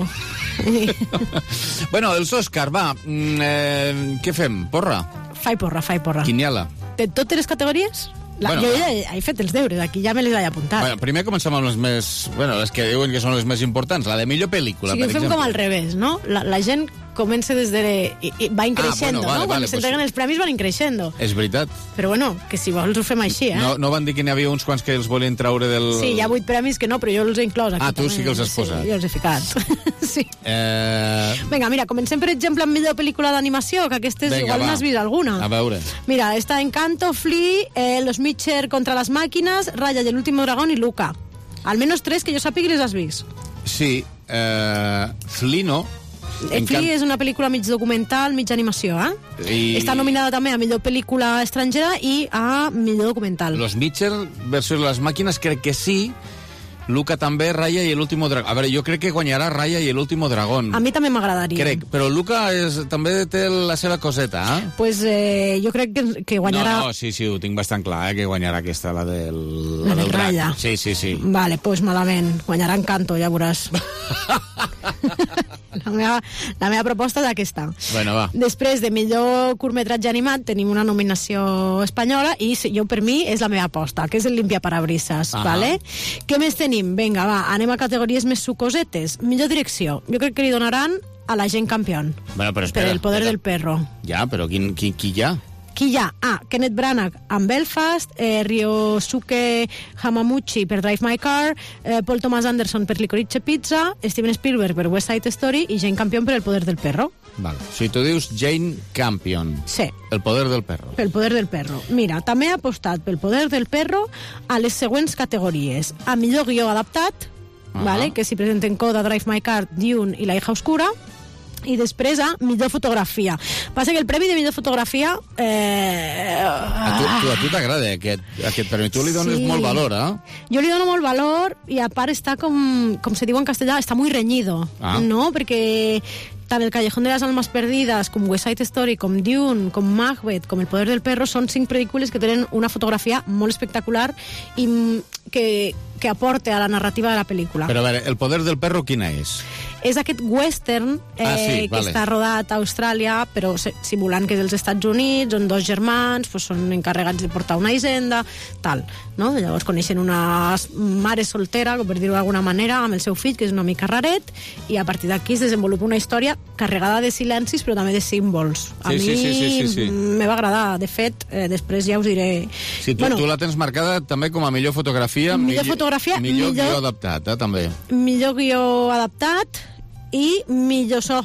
Bueno, els Òscar, va. Mm, eh, què fem? Porra? Fai porra, fai porra. Quiniela. De totes les categories? La, Bueno, jo ja he, he fet els deures, aquí ja me les he apuntat. Bueno, primer comencem amb les més... Bueno, les que diuen que són les més importants. La de millor pel·lícula, O sigui, per ho fem exemple. com al revés, no? La, la gent comença des de... I, i va increixendo, Ah, bueno, vale, no? Quan vale, s'entreguen pues- els premis van increixendo. És veritat. Però bueno, que si vols ho fem així, eh? No, no van dir que n'hi havia uns quants que els volien treure del... Sí, hi ha vuit premis que no, però jo els he inclòs. Aquí Ah, tu també. sí que els has posat. Sí, jo els he ficat. Sí. Eh... Vinga, mira, comencem, per exemple, amb millor pel·lícula d'animació, que aquestes Vinga, igual va. n'has vist alguna. A veure. Mira, está Encanto, Flea, eh, Los Mitchell contra las máquinas, Raya y el último dragón y Luca. Al menos tres que jo sàpiga les has vist. Sí, eh... Flino... Eh, Flea és una pel·lícula mig documental, mig animació, eh? I... Està nominada també a millor pel·lícula estrangera i a millor documental. Los Mitchell versus les màquines crec que sí. Luca també, Raya i l'último dragón. A veure, jo crec que guanyarà Raya i l'último dragón. A mi també m'agradaria. Crec, però Luca és, també té la seva coseta, eh? Pues eh, jo crec que, que guanyarà... No, no, sí, sí, ho tinc bastant clar, eh, que guanyarà aquesta, la del... La del del drac. Raya. Sí, sí, sí. Vale, pues malament. Guanyarà Encanto, ja veuràs. La meva, la meva proposta és aquesta. Bueno, va. Després de millor curtmetratge animat tenim una nominació espanyola i jo, per mi, és la meva aposta, que és el Limpia Parabrisas, Ah. vale? Què més tenim? Vinga, va, anem a categories més sucosetes. Millor direcció. Jo crec que li donaran a la gent campió. Bueno, però espera, Per El poder espera. del perro. Ja, però qui, qui, qui hi ha? Qui hi ha? Ah, Kenneth Branagh amb Belfast, eh, Ryosuke Hamaguchi per Drive My Car, eh, Paul Thomas Anderson per Licorice Pizza, Steven Spielberg per West Side Story i Jane Campion per El poder del perro. Vale. O sigui, tu dius Jane Campion. Sí. El poder del perro. Pel poder del perro. Mira, també he apostat pel poder del perro a les següents categories. A millor guió adaptat, Ah. vale? Que s'hi presenten Coda, Drive My Car, Dune i La hija oscura, i després a millor fotografia. Passa que el premi de millor fotografia... Eh... A tu, tu, a tu t'agrada aquest, aquest premi. Tu li dones Sí. molt valor, eh? Jo li dono molt valor i a part està com, com se diu en castellà, està muy reñido, Ah. no? Perquè tant El Callejón de las Almas Perdidas, com West Side Story, com Dune, com Macbeth, com El poder del perro, són cinc pel·lícules que tenen una fotografia molt espectacular i mm, que, que aporta a la narrativa de la pel·lícula. Però a veure, el poder del perro quina és? És aquest western eh, Ah, sí, que vale. està rodat a Austràlia, però se- simulant que és dels Estats Units, on dos germans pues, són encarregats de portar una hisenda, tal, no? Llavors coneixen una mare soltera, per dir-ho d'alguna manera, amb el seu fill, que és una mica raret, i a partir d'aquí es desenvolupa una història carregada de silencis, però també de símbols. A Sí, mi sí, sí, sí, sí, sí. me va agradar. De fet, eh, després ja us diré... Si tu, Bueno, tu la tens marcada també com a millor fotografia... Millor milli- fotografia, millor... millor- guió adaptat, eh, també. millor guió adaptat i millor so.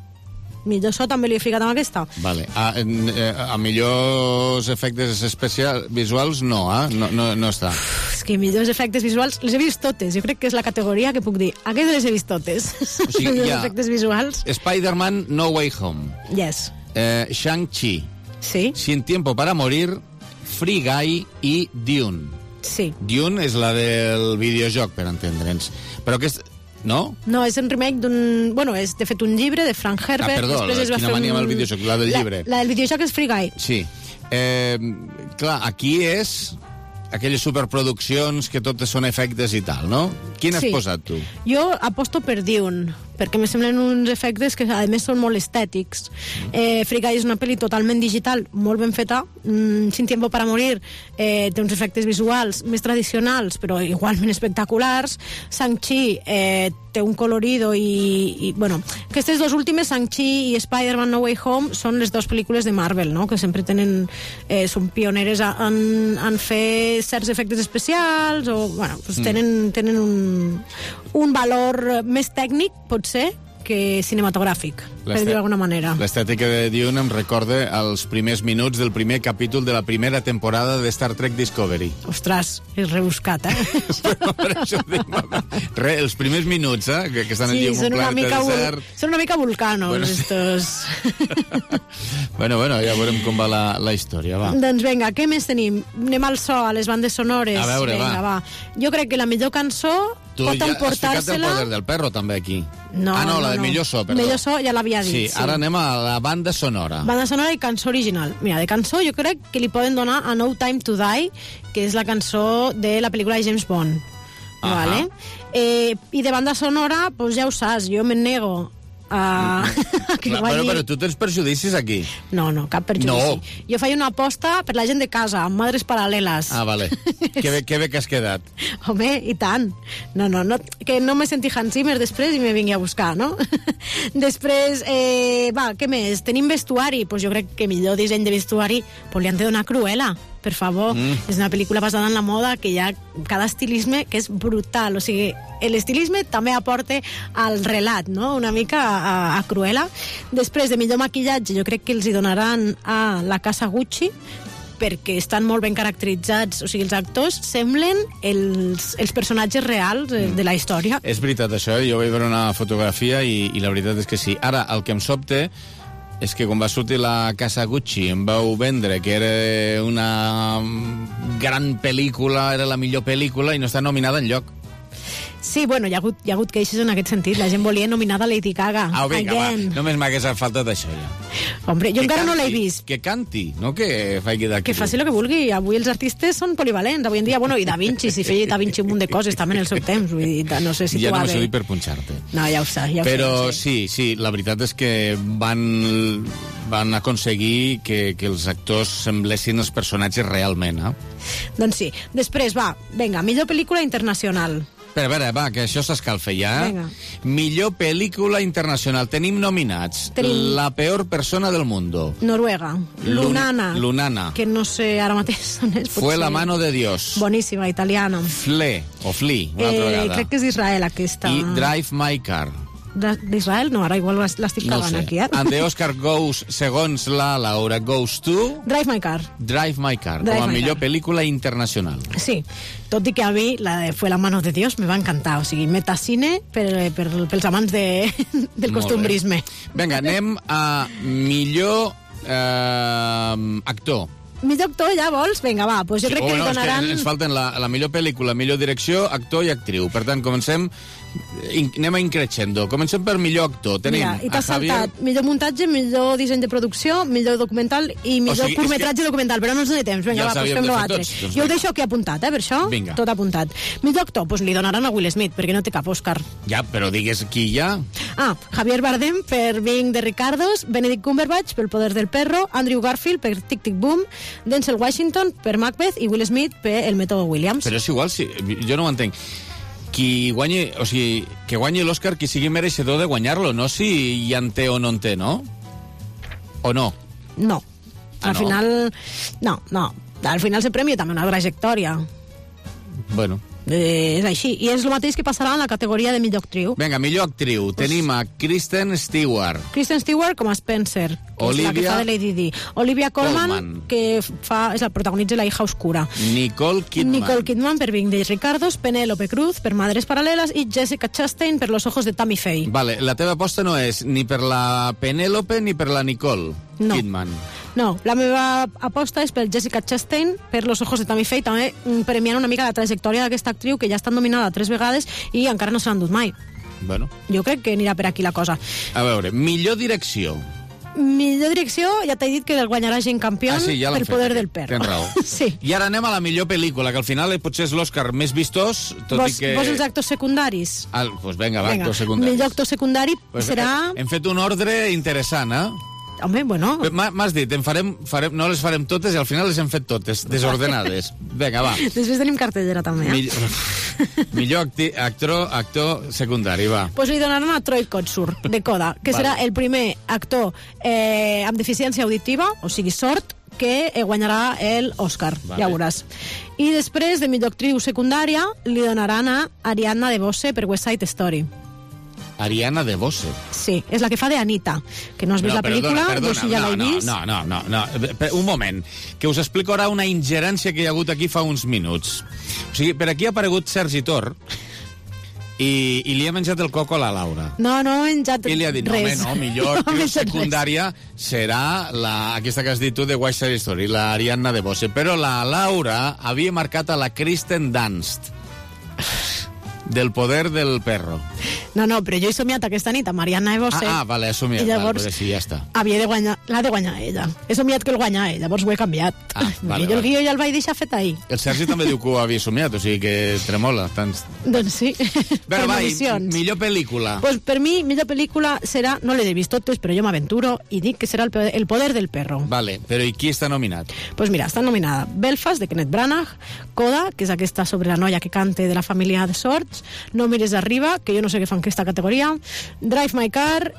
Millor so també li he ficat amb aquesta. Vale. A, eh, a millors efectes especials visuals no, eh? No, no, no està. És que millors efectes visuals les he vist totes. Jo crec que és la categoria que puc dir. Aquestes les he vist totes. O sigui, millors hi ha- efectes visuals. Spider-Man No Way Home. Yes. Eh, Shang-Chi. Sí. Sin Tiempo para Morir, Free Guy i Dune. Sí. Dune és la del videojoc, per entendre'ns. Però aquest... No? No, és un remake d'un... Bueno, és de fet un llibre de Frank Herbert. Ah, perdó, Després es va quina fer mania un... amb el videojoc, la del llibre. La, la del videojoc és Free Guy. Sí. Eh, clar, aquí és aquelles superproduccions que totes són efectes i tal, no? Quin has Sí. posat tu? Jo aposto per Dune, perquè me semblen uns efectes que a més són molt estètics. Eh, Free Guy és una pel·li totalment digital, molt ben feta. Mm, Sin Tiempo para Morir eh, té uns efectes visuals més tradicionals, però igualment espectaculars. Shang-Chi eh, té un colorido i, i... Bueno, aquestes dues últimes, Shang-Chi i Spider-Man No Way Home, són les dues pel·lícules de Marvel, no? Que sempre tenen... Eh, són pioneres en, en fer certs efectes especials o... Bueno, pues Mm. tenen, tenen un, un valor més tècnic, potser, que cinematogràfic, per dir-ho d'alguna manera. L'estètica de Dune em recorda els primers minuts del primer capítol de la primera temporada de Star Trek Discovery. Ostres, és rebuscat, eh? Per això dic, re, els primers minuts, eh, que, que estan en Sí, llum són una, complet mica, de vul- desert. són una mica vulcanos, Bueno, bueno, sí. estos... Bueno, bueno, ja veurem com va la, la història, va. Doncs vinga, què més tenim? Anem al so, a les bandes sonores. A veure, vinga, va. va. Jo crec que la millor cançó Tu pot ja has ficat el emportar-se-la... poder del perro, també, aquí. No, ah, no, no, la del no. millor so, perdó. Millor so ja l'havia dit, Sí, sí. ara anem a la banda sonora. Banda sonora i cançó original. Mira, de cançó jo crec que li poden donar a No Time to Die, que és la cançó de la pel·lícula de James Bond. Ahà. Vale? Eh, I de banda sonora, pues ja ho saps, jo me'n nego a... que Clar, guanyi- però, però tu tens perjudicis aquí. No, no, cap perjudici. No. Jo faig una aposta per la gent de casa, amb madres paral·leles. Ah, vale. que, bé, que bé que has quedat. Home, i tant. No, no, no, que no me senti Hans Zimmer després i me vingui a buscar, no? Després, eh, va, què més? Tenim vestuari, pues jo crec que millor disseny de vestuari pues li han de donar Cruella, per favor. Mm. És una pel·lícula basada en la moda que hi ha cada estilisme que és brutal, o sigui, l'estilisme també aporta al relat, no?, una mica a, a Cruella. Després de millor maquillatge jo crec que els hi donaran a la Casa Gucci, perquè estan molt ben caracteritzats, o sigui, els actors semblen els, els personatges reals de, de la història. És veritat, això, eh? Jo vaig veure una fotografia i, i la veritat és que sí. Ara, el que em sobte és que quan va sortir la Casa Gucci em vau vendre que era una gran pel·lícula, era la millor pel·lícula i no està nominada enlloc. Sí, bueno, hi ha hagut, hi ha hagut queixes en aquest sentit. La gent volia nominada Lady Gaga. Au, vinga, va, again. només m'hagués faltat això, ja. Hombre, jo Que encara no l'he canti, vist. Que canti, no que faci d'actriu. Que faci el que vulgui. Avui els artistes són polivalents. Avui en dia, bueno, i Da Vinci, si feia Da Vinci un munt de coses també en el seu temps. Vull dir, no sé si Ja tu no ha m'ho de... sé dir per punxar-te. No, ja ho sé, ja ho Però sé. sí, sí, la veritat és que van, van aconseguir que, que els actors semblessin els personatges realment, eh? Doncs sí. Després, va, vinga, millor pel·lícula internacional. Però a veure, va, que això s'escalfa ja. Vinga. Millor pel·lícula internacional. Tenim nominats Tenim- La peor persona del mundo. Noruega. Lun- Lunana. Lunana. Que no sé ara mateix on és. Fue potser. la mano de Dios. Boníssima, italiana. Fle, o Fli, una altra Eh, vegada. crec que és d'Israel, aquesta. I Drive My Car. De- D'Israel? No, ara igual l'estic No ho cagant sé. aquí, eh? And the Oscar goes, segons la Laura, goes to Drive My Car. Drive My Car, Drive com a My millor Car. pel·lícula internacional. Sí, tot i que a mi la de Fue la mano de Dios me va encantar. O sigui, metacine per, per, pels amants de, del Molt costumbrisme. Vinga, anem a millor eh, actor. Millor actor, ja vols? Vinga, va, doncs jo crec que li és donaran... ens falten la, la millor pel·lícula, millor direcció, actor i actriu. Per tant, comencem... In, anem a increixendo. Comencem per millor actor. Tenim Mira, i a t'has Javier... saltat millor muntatge, millor disseny de producció, millor documental i millor sigui, és curtmetratge documental, però no ens dona temps. Vinga, Ja va, els doncs havíem fem de fer l'altre. tots, doncs Jo ho vinga. deixo aquí apuntat, eh, per això. Vinga. Tot apuntat. Millor actor, doncs li donaran a Will Smith, perquè no té cap Òscar. Ja, però digues qui hi ha. Ah, Javier Bardem per Being de Ricardos, Benedict Cumberbatch per El poder del perro, Andrew Garfield per Tic Tic Boom, Denzel Washington per Macbeth i Will Smith per El mètode Williams. Però és igual, si, jo no ho entenc. Qui guanyi, o sigui, que guanyi l'Òscar qui sigui mereixedor de guanyar-lo, no si hi en té o no en té, no? O no? No. Ah, Al no? final... No, no. Al final se premia també una trajectòria. Bueno. Eh, és així. I és el mateix que passarà en la categoria de millor actriu. Vinga, millor actriu. Tenim a Kristen Stewart. Kristen Stewart com a Spencer, que és la que Olivia fa de Lady Di. Olivia Colman, Colman. que fa, és la protagonitza La hija oscura. Nicole Kidman. Nicole Kidman per Being de Ricardos, Penélope Cruz per Madres Paralelas i Jessica Chastain per Los ojos de Tammy Faye. Vale, la teva aposta no és ni per la Penélope ni per la Nicole No. Kidman. No, la meva aposta és per Jessica Chastain per Los ojos de Tammy Faye, també mm, premiant una mica la trajectòria d'aquesta actriu que ja ha estat nominada tres vegades i encara no se l'ha endut mai. Bueno, Jo crec que anirà per aquí la cosa. a veure, millor direcció. Millor direcció, ja t'he dit que el guanyarà Jane Campion Ah, sí, ja l'han per fet, Poder aquest. del perro. Tens raó. Sí. I ara anem a la millor pel·lícula, que al final eh, potser és l'Òscar més vistós, tot Vos, i que... vos els actors secundaris? Ah, doncs vinga, va, Vinga, actor secundari. millor actor secundari Pues, serà... eh, hem fet un ordre interessant, eh? Home, bueno... M'ha- M'has dit, en farem, farem, no les farem totes i al final les hem fet totes, desordenades. Vinga, va. Després tenim cartellera també, eh? Millor, millor acti, actor, actor secundari, va. Pues li donaran a Troy Kotsur, de Coda, que Vale. serà el primer actor eh, amb deficiència auditiva, o sigui, sord, que eh, guanyarà el Òscar, Vale. ja ho veuràs. I després, de millor actriu secundària, li donaran a Ariadna DeBose per West Side Story. Ariana DeBose. Sí, és la que fa de Anita, que no has vist la pel·lícula, jo sí ja no, l'he no, vist. no, no, no, no, no. Un moment, que us explico ara una ingerència que hi ha hagut aquí fa uns minuts. O sigui, per aquí ha aparegut Sergi Tor i, i li ha menjat el coco a la Laura. No, no he menjat I li ha dit, no, home, res. no, millor he actriu menjat res. secundària serà la, aquesta que has dit tu de West Side Story, la Ariadna DeBose. Però la Laura havia marcat a la Kristen Dunst del Poder del perro. No, no, però jo he somiat aquesta nit amb Ariadna DeBose. Ah, ah, vale, he somiat. I llavors- Vale, pues sí, ja està. Havia de guanyar, l'ha de guanyar ella. He somiat que el guanya ella, llavors ho he canviat. Ah, vale, jo el vale. guió ja el vaig deixar fet ahir. El Sergi també diu que ho havia somiat, o sigui que tremola. Tants... Doncs sí. Però va, i Premonicions. millor pel·lícula. Pues per mi, millor pel·lícula serà, no l'he vist totes, però jo m'aventuro i dic que serà el, pe- el Poder del perro. Vale, però i qui està nominat? Pues mira, està nominada Belfast, de Kenneth Branagh, Coda, que és aquesta sobre la noia que cante de la família de Sorts, No mires arriba, que jo no sé què fan aquesta categoria, Drive My Car,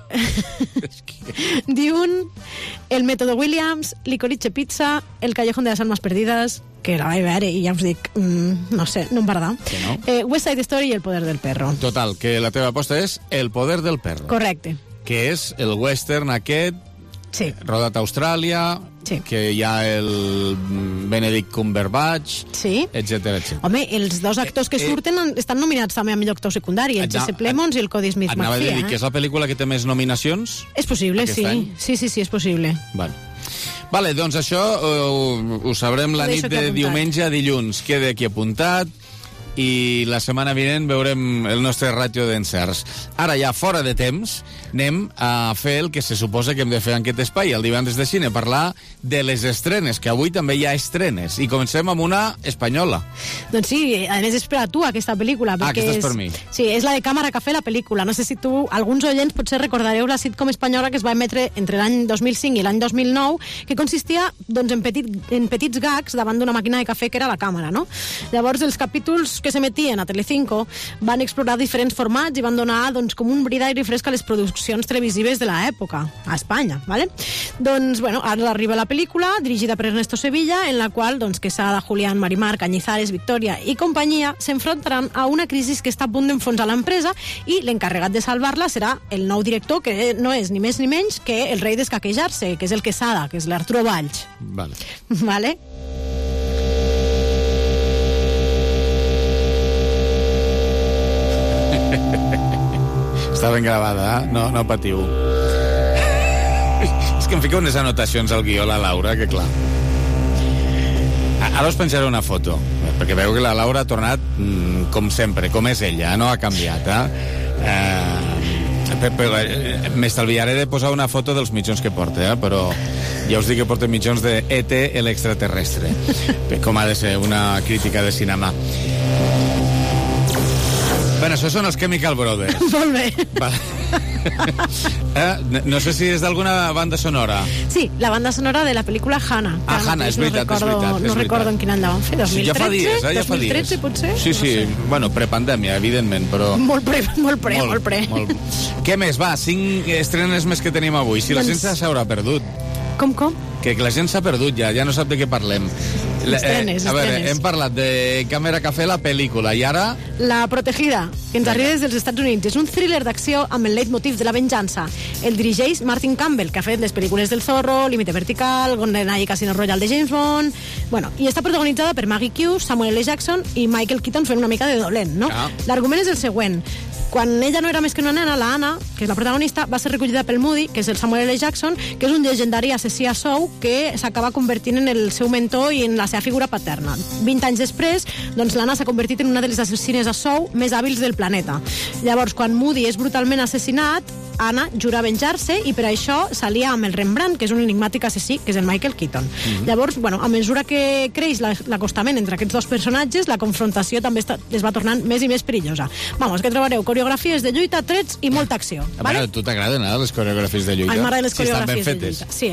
Dune, El método Williams, Licorice Pizza, El callejón de las almas perdidas, que la vaig veure i ja us dic, mm, no sé, no em va agradar. Que no? Eh, West Side Story i El poder del perro. Total, que la teva aposta és El Poder del perro. Correcte. Que és el western aquest, sí. rodat a Austràlia, sí. que hi ha el Benedict Cumberbatch, sí. etcètera, etcètera. Home, els dos actors que Eh, eh, surten han- estan nominats també a millor actor secundari, el Et anava- Jesse Plemons i el Cody Smith Anava a dir McPhee. que Eh? és la pel·lícula que té més nominacions. És possible, aquest sí. any. Sí, sí, sí, és possible. Vale. Vale, doncs això eh, ho, ho sabrem la Ho nit deixo aquí de apuntat. diumenge a dilluns. Queda aquí apuntat. i la setmana vinent veurem el nostre ràtio d'encerts. Ara ja, fora de temps, anem a fer el que se suposa que hem de fer en aquest espai, el divendres de cine, parlar de les estrenes, que avui també hi ha estrenes. I comencem amb una espanyola. Doncs sí, a més és per a tu, aquesta pel·lícula. Ah, aquesta és, és per mi. Sí, és la de Càmera Cafè, la pel·lícula. No sé si tu, alguns oients, potser recordareu la sitcom espanyola que es va emetre entre l'any dos mil cinc i l'any dos mil nou, que consistia doncs, en, petit, en petits gags davant d'una màquina de cafè que era la càmera, no? Llavors, els capítols que s'emetien a Telecinco van explorar diferents formats i van donar doncs, com un bri d'aire fresc a les produccions televisives de l'època, a Espanya, ¿vale? Doncs, bueno, ara arriba la pel·lícula, dirigida per Ernesto Sevilla, en la qual doncs, Quesada, Julián, Marimar, Cañizares, Victoria i companyia s'enfrontaran a una crisi que està a punt d'enfonsar l'empresa i l'encarregat de salvar-la serà el nou director, que no és ni més ni menys que el rei d'escaquejar-se, que és el Quesada, que és l'Arturo Valls. Vale. Vale? Està ben gravada, eh? No, no patiu. És que em fica unes anotacions al guió, la Laura, que clar. Ara us penjaré una foto, perquè veu que la Laura ha tornat mm, com sempre, com és ella, no ha canviat, eh? eh M'estalviaré de posar una foto dels mitjons que porta, eh? Però ja us dic que porta mitjons de E T, el extraterrestre, com ha de ser una crítica de cinema. Bueno, això són els Chemical Brothers. Molt bé. Vale. eh, no sé si és d'alguna banda sonora. Sí, la banda sonora de la pel·lícula Hannah. Ah, Hannah, és veritat, no recordo, és veritat. És no veritat. recordo en quin any la van fer, dos mil tretze? Sí, ja fa dies, eh? Ja fa dos mil tretze, dies. potser? Sí, sí, no sé. bueno, prepandèmia, evidentment, però... Molt pre, molt pre, molt, molt pre. Molt... Què més? Va, cinc estrenes més que tenim avui. Si la Doncs- gent s'haurà perdut. Com, com? Que la gent s'ha perdut ja, ja no sap de què parlem. La- Estrenes, eh, a veure, estrenes. hem parlat de Càmera Cafè, la pel·lícula, i ara... La Protegida, que ens arriba des dels Estats Units. És un thriller d'acció amb el leitmotiv de la venjança. El dirigeix Martin Campbell, que ha fet les pel·lícules del Zorro, Límite Vertical, GoldenEye i Casino Royale de James Bond... Bueno, i està protagonitzada per Maggie Q, Samuel L. Jackson i Michael Keaton fent una mica de dolent, no? Ah. L'argument és el següent. Quan ella no era més que una nena, la Anna, que és la protagonista, va ser recollida pel Moody, que és el Samuel L. Jackson, que és un llegendari assassí a sou que s'acaba convertint en el seu mentor i en la seva figura paterna. vint anys després, doncs l'Anna s'ha convertit en una de les assassines a sou més hàbils del planeta. Llavors, quan Moody és brutalment assassinat, Anna jura venjar-se i per això s'alia amb el Rembrandt, que és un enigmàtic assassí, que és el Michael Keaton. Mm-hmm. Llavors, bueno, a mesura que creix la- l'acostament entre aquests dos personatges, la confrontació també està, es va tornant més i més perillosa. Vamos, que trobareu coreografies de lluita, trets i molta acció. A Vale? veure, tu t'agraden, eh, les coreografies de lluita? A mi m'agraden les Si estan coreografies ben de fetes. lluita. Sí,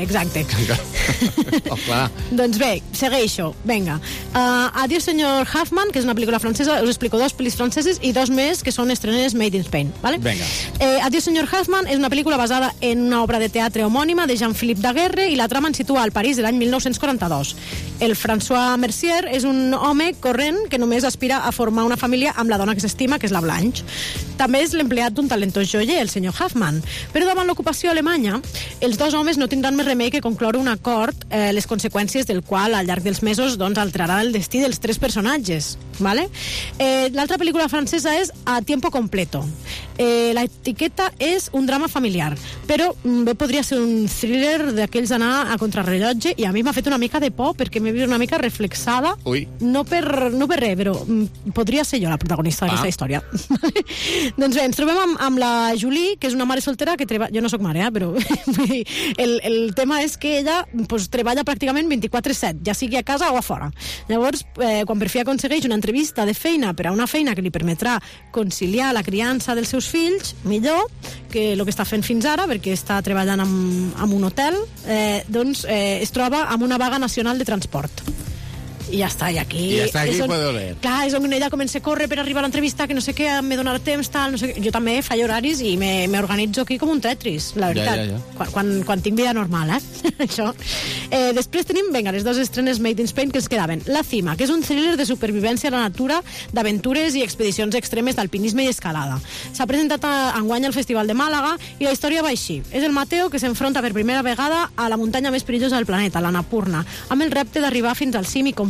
exacte. Oh, clar. Doncs bé, segueixo. Vinga. Uh, Adiós, senyor Huffman, que és una pel·lícula francesa. Us explico dos pel·lis franceses i dos més que són estrenes Made in Spain. ¿Vale? Vinga. Eh, Adiós, senyor Huffman és una pel·lícula basada en una obra de teatre homònima de Jean-Philippe Daguerre i la trama ens situa al París de l'any mil nou-cents quaranta-dos. El François Mercier és un home corrent que només aspira a formar una família amb la dona que s'estima, que és la Blanche. També és l'empleat d'un talentós joier, el senyor Huffman. Però davant l'ocupació alemanya, els dos homes no tindran més remei que concloure un acord, eh, les conseqüències del qual al llarg dels mesos doncs, alterarà el destí dels tres personatges. ¿Vale? Eh, L'altra pel·lícula francesa és A tiempo completo. Eh, la etiqueta és un drama familiar, però mm, bé podria ser un thriller d'aquells d'anar a contrarrellotge i a mi m'ha fet una mica de por perquè m'he vist una mica reflexada. Ui. No per, no per res, però mm, podria ser jo la protagonista d'aquesta Ah. història. Doncs bé, ens trobem amb, amb la Julie, que és una mare soltera que treballa... Jo no sóc mare, eh, però el, el tema és que ella pues, treballa pràcticament vint-i-quatre set, ja sigui a casa o a fora. Llavors, eh, quan per fi aconsegueix una entrevista de feina per a una feina que li permetrà conciliar la criança dels seus fills, millor que el que està fent fins ara, perquè està treballant en, en un hotel, eh, doncs eh, es troba amb una vaga nacional de transport. I ja està, i aquí... I hasta aquí és on- puede doler. Clar, és on ella comença a córrer per arribar a l'entrevista, que no sé què, me donarà temps, tal, no sé què. Jo també faig horaris i me- m'organitzo aquí com un Tetris, la veritat. Ja, ja, ja. Quan, quan, quan tinc vida normal, eh? Això. Eh, després tenim, vinga, les dues estrenes Made in Spain que ens quedaven. La Cima, que és un thriller de supervivència a la natura, d'aventures i expedicions extremes d'alpinisme i escalada. S'ha presentat a, enguany al Festival de Màlaga i la història va així. És el Mateo que s'enfronta per primera vegada a la muntanya més perillosa del planeta, l'Annapurna, amb el repte d'arribar fins al cim i complir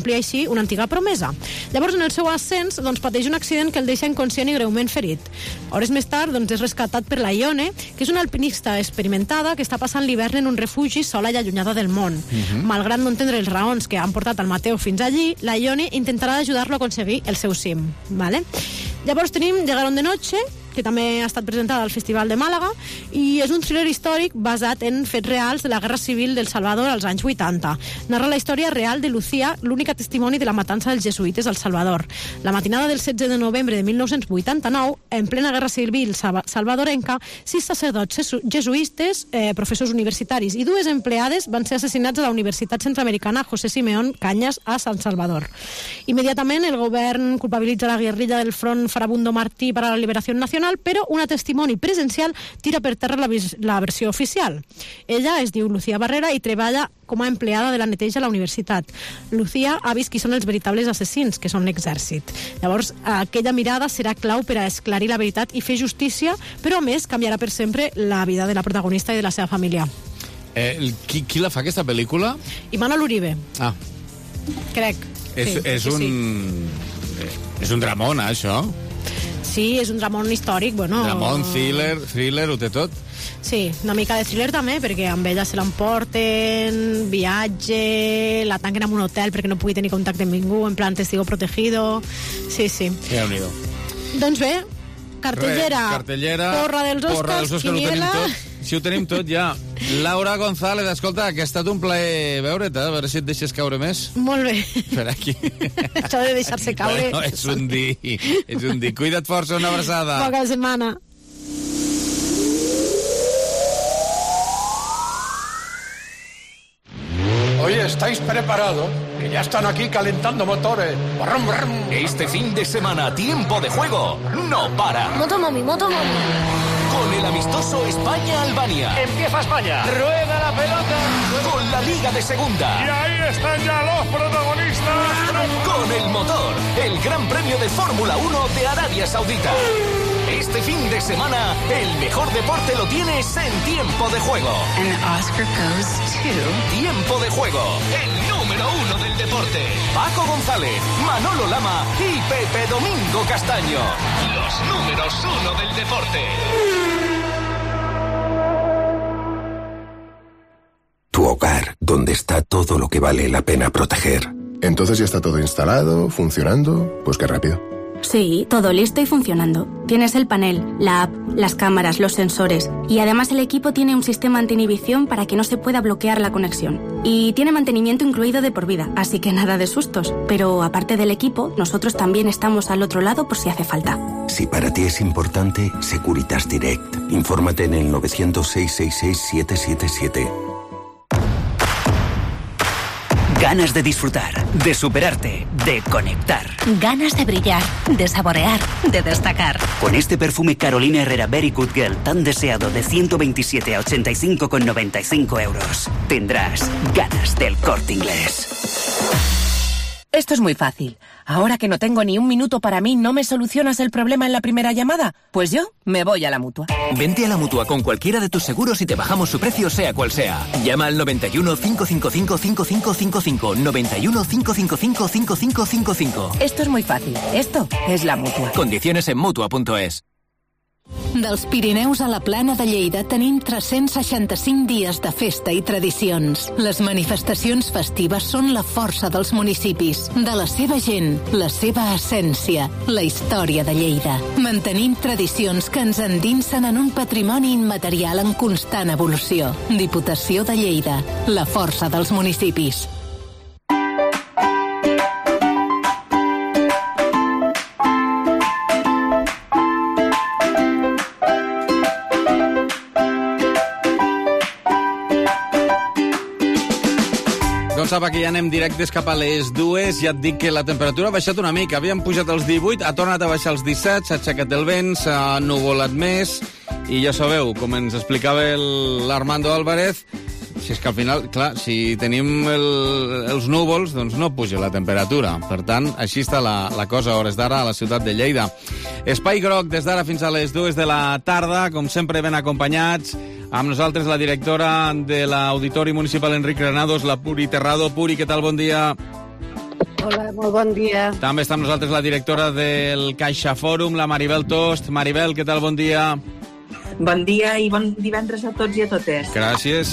complir així una antiga promesa. Llavors, en el seu ascens, doncs, pateix un accident que el deixa inconscient i greument ferit. Hores més tard, doncs, és rescatat per la Ione, que és una alpinista experimentada que està passant l'hivern en un refugi sola i allunyada del món. Uh-huh. Malgrat no entendre les raons que han portat al Mateo fins allí, la Ione intentarà ajudar-lo a aconseguir el seu cim. Vale? Llavors tenim Llegaron de noche, que també ha estat presentada al Festival de Màlaga, i és un thriller històric basat en fets reals de la Guerra Civil del Salvador als anys vuitanta. Narra la història real de Lucía, l'única testimoni de la matança dels jesuïtes al Salvador. La matinada del setze de novembre de mil nou-cents vuitanta-nou, en plena Guerra Civil salvadorenca, sis sacerdots jesuïtes, eh, professors universitaris i dues empleades van ser assassinats a la Universitat Centroamericana José Simeón Cañas a San Salvador. Immediatament, el govern culpabilitza la guerrilla del Front Farabundo Martí para la Liberación Nacional, però una testimoni presencial tira per terra la, la versió oficial. Ella es diu Lucía Barrera i treballa com a empleada de la neteja a la universitat. Lucía ha vist qui són els veritables assassins, que són l'exèrcit. Llavors, aquella mirada serà clau per a esclarir la veritat i fer justícia, però a més canviarà per sempre la vida de la protagonista i de la seva família. Eh, qui, qui la fa, aquesta pel·lícula? Imanol Uribe. Ah. Crec. És, sí, és, sí, un... sí. és un dramón, això? Sí, és un dramón històric, bueno... Dramón, thriller, thriller, ho té tot? Sí, una mica de thriller també, perquè amb ella se l'emporten, viatge, la tanquen en un hotel perquè no pugui tenir contacte amb ningú, en plan testigo protegido... Sí, sí. Ja unido. Doncs bé, cartellera, Re, cartellera porra dels Oscars, porra dels Oscars, quiniela... Ho tenim tot. Si ho tenim tot, ja. Laura González, escolta, que ha estat un plaer veure't, eh? A veure si et deixes caure més. Molt bé. Per aquí. Això de deixar-se caure... Bueno, és un dir, és un dir. Cuida't força, una abraçada. Poca setmana. Hoy estáis preparados, que ya están aquí calentando motores. Brum, brum. Este fin de semana, Tiempo de Juego no para. Motomami, motomami. Con el amistoso España-Albania. Empieza España. Rueda la pelota. Con la Liga de Segunda. Y ahí están ya los protagonistas. Con el motor, el Gran Premio de Fórmula uno de Arabia Saudita. Este fin de semana, el mejor deporte lo tienes en Tiempo de Juego. And Oscar goes to... Tiempo de Juego, el número uno del deporte. Paco González, Manolo Lama y Pepe Domingo Castaño. Los números uno del deporte. Tu hogar, donde está todo lo que vale la pena proteger. Entonces ya está todo instalado, funcionando. Pues qué rápido. Sí, todo listo y funcionando. Tienes el panel, la app, las cámaras, los sensores y además el equipo tiene un sistema anti-inhibición para que no se pueda bloquear la conexión. Y tiene mantenimiento incluido de por vida, así que nada de sustos. Pero aparte del equipo, nosotros también estamos al otro lado por si hace falta. Si para ti es importante, Securitas Direct. Infórmate en el nueve cero cero, seis seis seis, siete siete siete. Ganas de disfrutar, de superarte, de conectar. Ganas de brillar, de saborear, de destacar. Con este perfume Carolina Herrera Very Good Girl tan deseado de ciento veintisiete a ochenta y cinco con noventa y cinco euros, tendrás ganas del Corte Inglés. Esto es muy fácil. Ahora que no tengo ni un minuto para mí, ¿no me solucionas el problema en la primera llamada? Pues yo me voy a la Mutua. Vente a la Mutua con cualquiera de tus seguros y te bajamos su precio sea cual sea. Llama al noventa y uno, cinco cinco cinco, cinco cinco cinco cinco, noventa y uno, cinco cinco cinco, cinco cinco cinco cinco. Esto es muy fácil. Esto es la Mutua. Condiciones en Mutua punto es. Dels Pirineus a la Plana de Lleida tenim tres-cents seixanta-cinc dies de festa i tradicions. Les manifestacions festives són la força dels municipis, de la seva gent, la seva essència, la història de Lleida. Mantenim tradicions que ens endinsen en un patrimoni immaterial en constant evolució. Diputació de Lleida, la força dels municipis. Sap que ja anem directes cap a les dues. Ja et dic que la temperatura ha baixat una mica. Havíem pujat als divuit, ha tornat a baixar als disset, s'ha aixecat el vent, s'ha nuvolat més, i ja sabeu, com ens explicava l'Armando Álvarez, si és que al final, clar, si tenim el, els núvols, doncs no puja la temperatura. Per tant, així està la, la cosa a hores d'ara a la ciutat de Lleida. Espai groc des d'ara fins a les dues de la tarda, com sempre ben acompanyats. Amb nosaltres la directora de l'Auditori Municipal Enric Granados, la Puri Terrado. Puri, què tal? Bon dia. Hola, molt bon dia. També està amb nosaltres la directora del Caixa Fòrum, la Maribel Tost. Maribel, què tal? Bon dia. Bon dia i bon divendres a tots i a totes. Gràcies.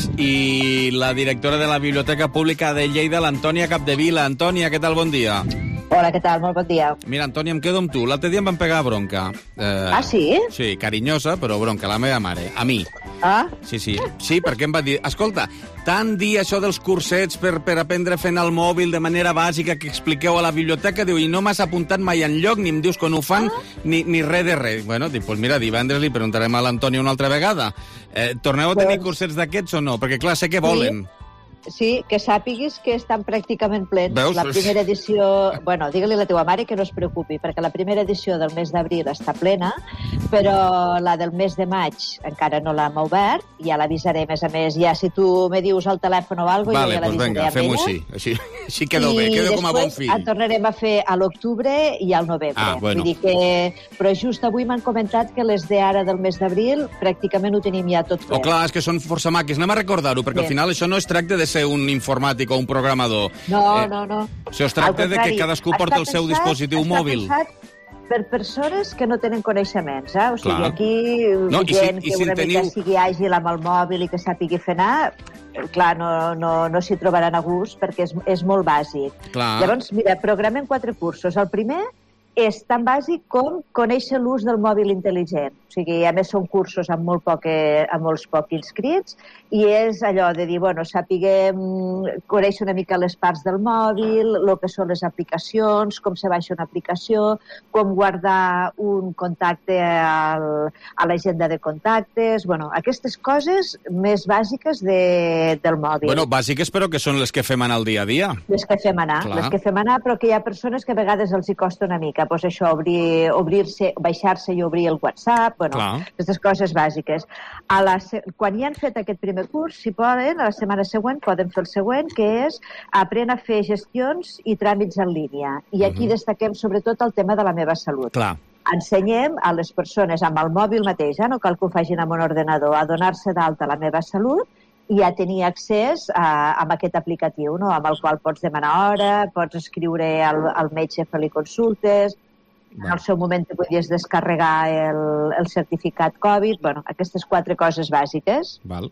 I la directora de la Biblioteca Pública de Lleida, l'Antònia Capdevila. Antònia, què tal? Bon dia. Hola, què tal? Molt bon dia. Mira, Antònia, em quedo amb tu. L'altre dia em van pegar bronca. Eh, ah, sí? Sí, carinyosa, però bronca, la meva mare. A mi. Ah? Sí, sí. Sí, perquè em va dir... Escolta, tant dir això dels cursets per, per aprendre fent el mòbil de manera bàsica que expliqueu a la biblioteca, diu, i no m'has apuntat mai enlloc, ni em dius quan ho fan, ah? ni, ni res de res. Bueno, dic, pues mira, divendres li preguntarem a l'Antònia una altra vegada. Eh, torneu a tenir cursets d'aquests o no? Perquè, clar, sé que volen. Sí. Sí, que sàpiguis que estan pràcticament plens. Veus? La primera edició... Bueno, digue-li a la teva mare que no es preocupi, perquè la primera edició del mes d'abril està plena, però la del mes de maig encara no l'hem obert, ja l'avisaré, a més a més, ja si tu me dius al telèfon o alguna cosa, vale, jo ja pues l'avisaré venga, a ella. Així, així, així quedo bé, quedo com a bon fill. I després en tornarem a fer a l'octubre i al novembre. Ah, bueno. Vull dir que... Però just avui m'han comentat que les d'ara del mes d'abril pràcticament ho tenim ja tot fet. Oh, clar, és que són força maques. Anem a recordar-ho, perquè sí. al final això no es tracta de ser un informàtic o un programador. No, eh, no, no. Si es tracta de que cadascú porta el seu pensat, dispositiu mòbil. Està pensat per persones que no tenen coneixements, eh? O sigui, Clar. aquí no, gent si, que si una teniu... mica sigui àgil amb el mòbil i que sàpigui fer anar, clar, no, no, no s'hi trobaran a gust perquè és, és molt bàsic. Clar. Llavors, mira, programem quatre cursos. El primer és tan bàsic com conèixer l'ús del mòbil intel·ligent. O sigui, a més són cursos amb, molt poc, amb molts poc inscrits i és allò de dir, bueno, sapiguem conèixer una mica les parts del mòbil, el que són les aplicacions, com se baixa una aplicació, com guardar un contacte al, a l'agenda de contactes, bueno, aquestes coses més bàsiques de, del mòbil. Bueno, bàsiques, però que són les que fem anar al dia a dia. Les que fem anar, Clar. les que fem anar, però que hi ha persones que a vegades els hi costa una mica. Pues això, obrir, obrir-se, baixar-se i obrir el WhatsApp, bueno, Clar. aquestes coses bàsiques. A la, quan ja han fet aquest primer curs, si poden, a la setmana següent poden fer el següent, que és aprèn a fer gestions i tràmits en línia. I aquí uh-huh. destaquem sobretot el tema de la meva salut. Clar. Ensenyem a les persones amb el mòbil mateix, eh, no cal que ho facin amb un ordenador, a donar-se d'alta la meva salut i a tenir accés a, a aquest aplicatiu, no? Amb el qual pots demanar hora, pots escriure al, al metge a fer-li consultes, en el seu moment te podies descarregar el, el certificat Covid, bueno, aquestes quatre coses bàsiques. Val.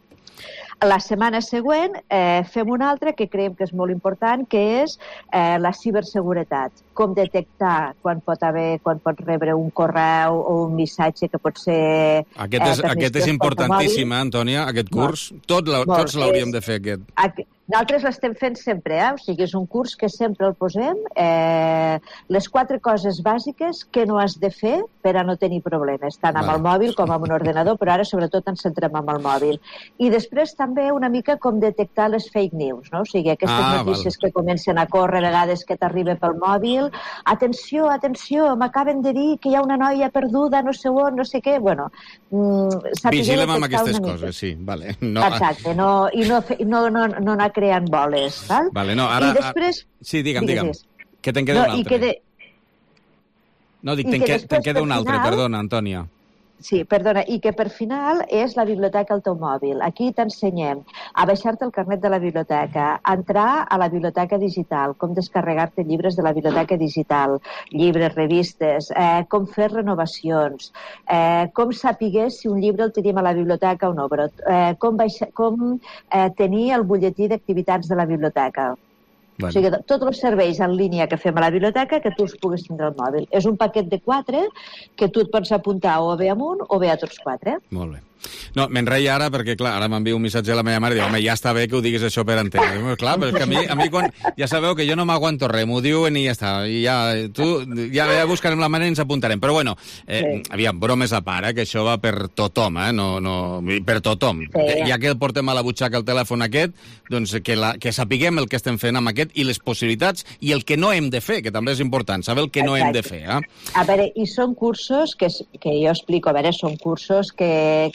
La setmana següent eh, fem una altra que creiem que és molt important, que és eh, la ciberseguretat. Com detectar quan pot haver, quan pot rebre un correu o un missatge que pot ser... Aquest és, eh, aquest és importantíssim, eh, Antònia, aquest curs. Molt, Tot la, molt, tots l'hauríem de fer, aquest. Aquest. Nosaltres l'estem fent sempre, eh? O sigui, és un curs que sempre el posem. Eh, les quatre coses bàsiques que no has de fer per a no tenir problemes, tant amb vale. el mòbil com amb un ordenador, però ara sobretot ens centrem amb el mòbil. I després també una mica com detectar les fake news, no? O sigui, aquestes ah, notícies val. que comencen a córrer a vegades que t'arriba pel mòbil. Atenció, atenció, m'acaben de dir que hi ha una noia perduda, no sé on, no sé què. Bueno, mm, vigilem amb aquestes coses, sí, vale. No, Exacte, no, i no, no, no, no anar creant boles, val? Vale, no, ara... I després... Ara... Sí, digue'm, digue'm. digues. Que te'n queda no, un altre. I que de... No, dic, te'n que, te queda un altre, final... perdona, Antònia. Sí, perdona, i que per final és la biblioteca al teu mòbil. Aquí t'ensenyem a baixar-te el carnet de la biblioteca, a entrar a la biblioteca digital, com descarregar-te llibres de la biblioteca digital, llibres, revistes, eh, com fer renovacions, eh, com saber si un llibre el tenim a la biblioteca o no, però eh, com, baixa, com eh, tenir el butlletí d'activitats de la biblioteca. Bueno. O sigui, tots els serveis en línia que fem a la biblioteca que tu els puguis tindre al mòbil. És un paquet de quatre que tu et pots apuntar o bé amb un o bé a tots quatre. Molt bé. No, m'enreia ara perquè, clar, ara m'envia un missatge a la meva mare i diu, home, ja està bé que ho diguis això per antena. Diu, clar, però és que a mi, a mi quan... Ja sabeu que jo no m'aguanto res, m'ho diuen i ja està. I ja, tu, ja, ja buscarem la manera i ens apuntarem. Però bueno, eh, sí. aviam, bromes a part, eh, que això va per tothom, eh? No, no, per tothom. Sí. Ja que el portem a la butxaca el telèfon aquest, doncs que, la, que sapiguem el que estem fent amb aquest i les possibilitats i el que no hem de fer, que també és important, saber el que Exacte. no hem de fer. Eh? A veure, i són cursos que, que jo explico, a veure, són cursos que, que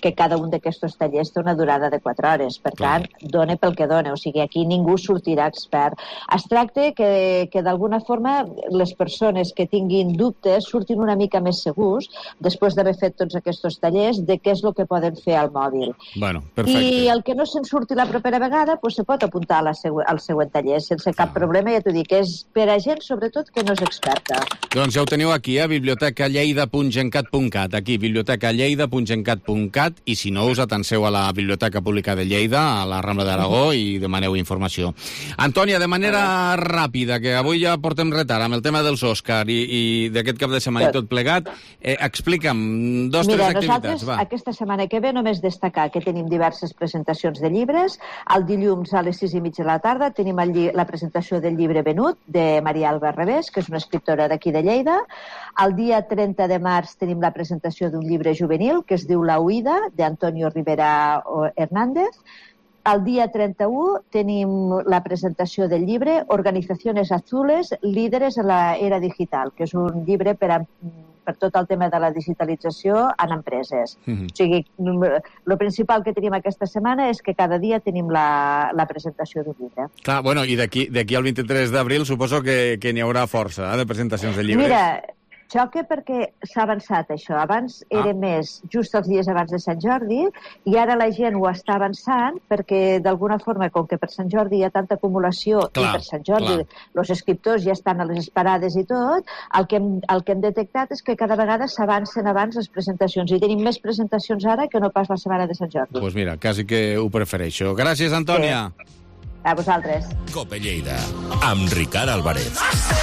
que cada un d'aquests tallers té una durada de quatre hores. Per tant, dona pel que dona. O sigui, aquí ningú sortirà expert. Es tracta que, que d'alguna forma les persones que tinguin dubtes surtin una mica més segurs després d'haver fet tots aquests tallers de què és el que poden fer al mòbil. Bueno, perfecte. I el que no se'n surti la propera vegada pues, se pot apuntar a la següent, al següent taller sense cap problema, ja t'ho dic, és per a gent sobretot que no és experta. Doncs ja ho teniu aquí, a biblioteca lleida punt gencat punt cat, aquí, biblioteca lleida punt gencat punt cat, i si no us atanseu a la Biblioteca Pública de Lleida, a la Rambla d'Aragó, i demaneu informació. Antònia, de manera ràpida, que avui ja portem retard amb el tema dels Òscar i, i d'aquest cap de setmana i tot plegat, eh, explica'm dos o tres activitats. Mira, nosaltres aquesta setmana que ve només destacar que tenim diverses presentacions de llibres. El dilluns a les sis i mitja de la tarda tenim el lli la presentació del llibre Venut, de Maria Alba Revés, que és una escriptora d'aquí de Lleida. El dia trenta de març tenim la presentació d'un llibre juvenil que es diu La Huida, d'Antonio Rivera Hernández. El dia trenta-u tenim la presentació del llibre Organizaciones Azules, líderes en la era digital, que és un llibre per a per tot el tema de la digitalització en empreses. Mm-hmm. O sigui, el principal que tenim aquesta setmana és que cada dia tenim la, la presentació d'un llibre. Clar, bueno, i d'aquí al vint-i-tres d'abril suposo que, que n'hi haurà força, eh, de presentacions de llibres. Mira, xoca perquè s'ha avançat això. Abans ah. era més just els dies abans de Sant Jordi i ara la gent ho està avançant perquè d'alguna forma, com que per Sant Jordi hi ha tanta acumulació clar, i per Sant Jordi els escriptors ja estan a les esperades i tot, el que, hem, el que hem detectat és que cada vegada s'avancen abans les presentacions i tenim més presentacions ara que no pas la setmana de Sant Jordi. Doncs pues mira, quasi que ho prefereixo. Gràcies, Antònia. Sí. A vosaltres. Cope Lleida, amb Ricard Álvarez.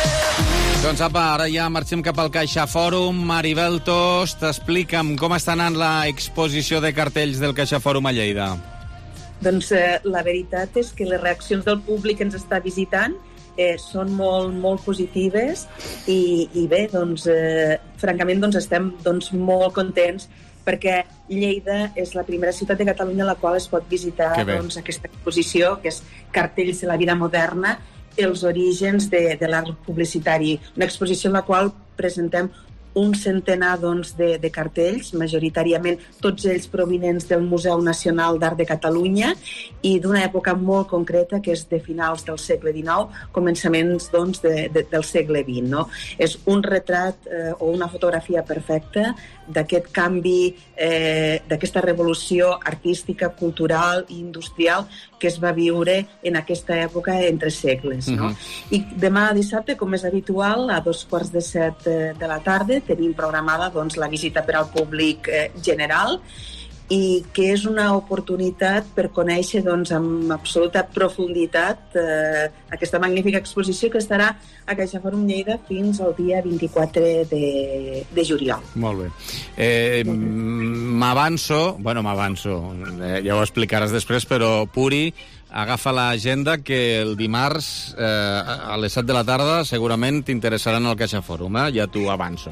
Doncs apa, ara ja marxem cap al Caixa Fòrum. Maribel Tost, explica'm com està anant l'exposició de cartells del Caixa Fòrum a Lleida. Doncs eh, la veritat és que les reaccions del públic que ens està visitant eh, són molt, molt positives i, i bé, doncs, eh, francament doncs, estem doncs, molt contents perquè Lleida és la primera ciutat de Catalunya a la qual es pot visitar doncs, aquesta exposició, que és Cartells de la vida moderna, els orígens de, de l'art publicitari. Una exposició en la qual presentem un centenar doncs, de, de cartells, majoritàriament tots ells provinents del Museu Nacional d'Art de Catalunya i d'una època molt concreta que és de finals del segle dinou, començaments doncs, de, de, del segle vint. No? És un retrat eh, o una fotografia perfecta d'aquest canvi, eh, d'aquesta revolució artística, cultural i industrial que es va viure en aquesta època entre segles. No? Mm-hmm. I demà dissabte, com és habitual, a dos quarts de set de la tarda, tenim programada doncs, la visita per al públic eh, general i que és una oportunitat per conèixer doncs, amb absoluta profunditat eh, aquesta magnífica exposició que estarà a Caixa Fòrum Lleida fins al dia vint-i-quatre de, de juliol. Molt bé. Eh, m'avanço, bueno, m'avanço, eh, ja ho explicaràs després, però Puri, agafa l'agenda que el dimarts eh, a les set de la tarda segurament t'interessaran al Caixa Fòrum, eh? Ja t'ho avanço.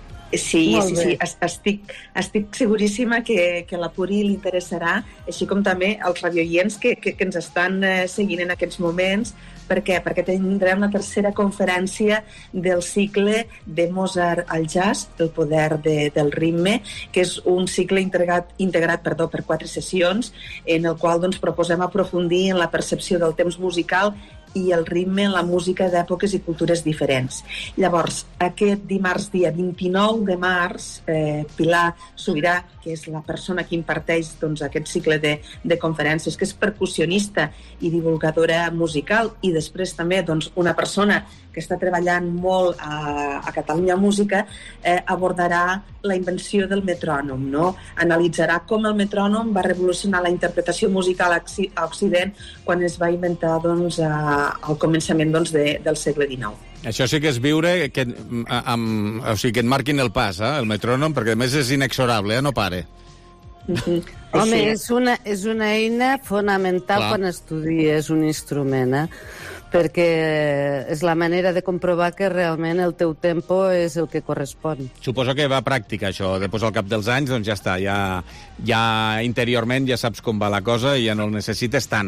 Sí, sí, sí, estic, estic seguríssima que, que a la Puri li interessarà, així com també als radioients que, que, que ens estan eh, seguint en aquests moments. Per què? Perquè tindrem la tercera conferència del cicle de Mozart al jazz, el poder de, del ritme, que és un cicle integrat, integrat perdó, per quatre sessions, en el qual doncs, proposem aprofundir en la percepció del temps musical i el ritme en la música d'èpoques i cultures diferents. Llavors, aquest dimarts, dia vint-i-nou de març, eh, Pilar Sobirà, que és la persona que imparteix doncs, aquest cicle de, de conferències, que és percussionista i divulgadora musical, i després també doncs, una persona que està treballant molt a, a Catalunya Música, eh, abordarà la invenció del metrònom, no? Analitzarà com el metrònom va revolucionar la interpretació musical a Occident quan es va inventar doncs, a, al començament doncs, de, del segle dinou. Això sí que és viure, que, amb, o sigui, que et marquin el pas, eh, el metrònom, perquè a més és inexorable, eh, no pare. Mm-hmm. Home, és una, és una eina fonamental Clar. Quan estudies un instrument, eh? Perquè és la manera de comprovar que realment el teu tempo és el que correspon. Suposo que va pràctica, això. Després, al cap dels anys, doncs ja està. Ja, ja interiorment ja saps com va la cosa i ja no el necessites tant.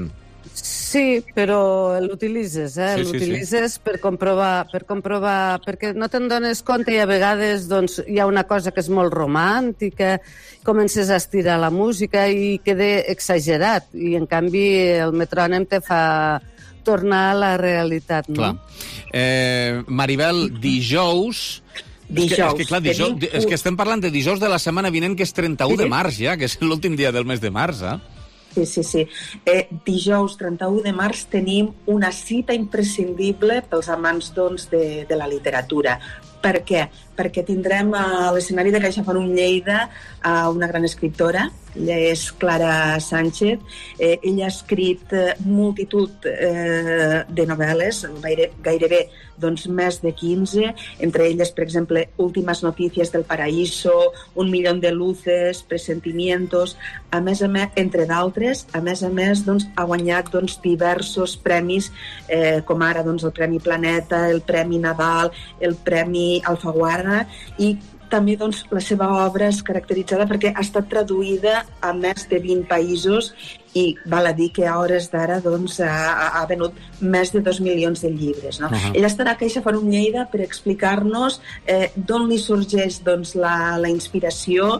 Sí, però l'utilitzes, eh? Sí, sí, l'utilitzes sí. per comprovar, per comprovar, perquè no te'n dones compte i a vegades doncs, hi ha una cosa que és molt romàntica, comences a estirar la música i queda exagerat, i en canvi el metrònom te fa tornar a la realitat, no? Clar. Eh, Maribel, dijous... Dijous. És que, és que, clar, dijous, Tenim... és que estem parlant de dijous de la setmana vinent, que és trenta-u Sí. de març, ja, que és l'últim dia del mes de març, eh? Sí, sí, sí. Eh, dijous trenta-u de març tenim una cita imprescindible pels amants doncs, de, de la literatura. Per què? Perquè tindrem a l'escenari de CaixaForum Lleida a una gran escriptora, ella és Clara Sánchez. Eh, ella ha escrit eh, multitud eh, de novel·les, gaire, gairebé doncs, més de quinze, entre elles, per exemple, Últimas noticias del paraíso, Un millón de luces, Presentimientos, a més a més, entre d'altres, a més a més, doncs, ha guanyat doncs, diversos premis, eh, com ara doncs, el Premi Planeta, el Premi Nadal, el Premi Alfaguara, i també doncs, la seva obra és caracteritzada perquè ha estat traduïda a més de vint països i val a dir que a hores d'ara doncs, ha, ha venut més de dos milions de llibres. No? Uh-huh. Ella estarà a CaixaForum Lleida per explicar-nos eh, d'on li sorgeix doncs, la, la inspiració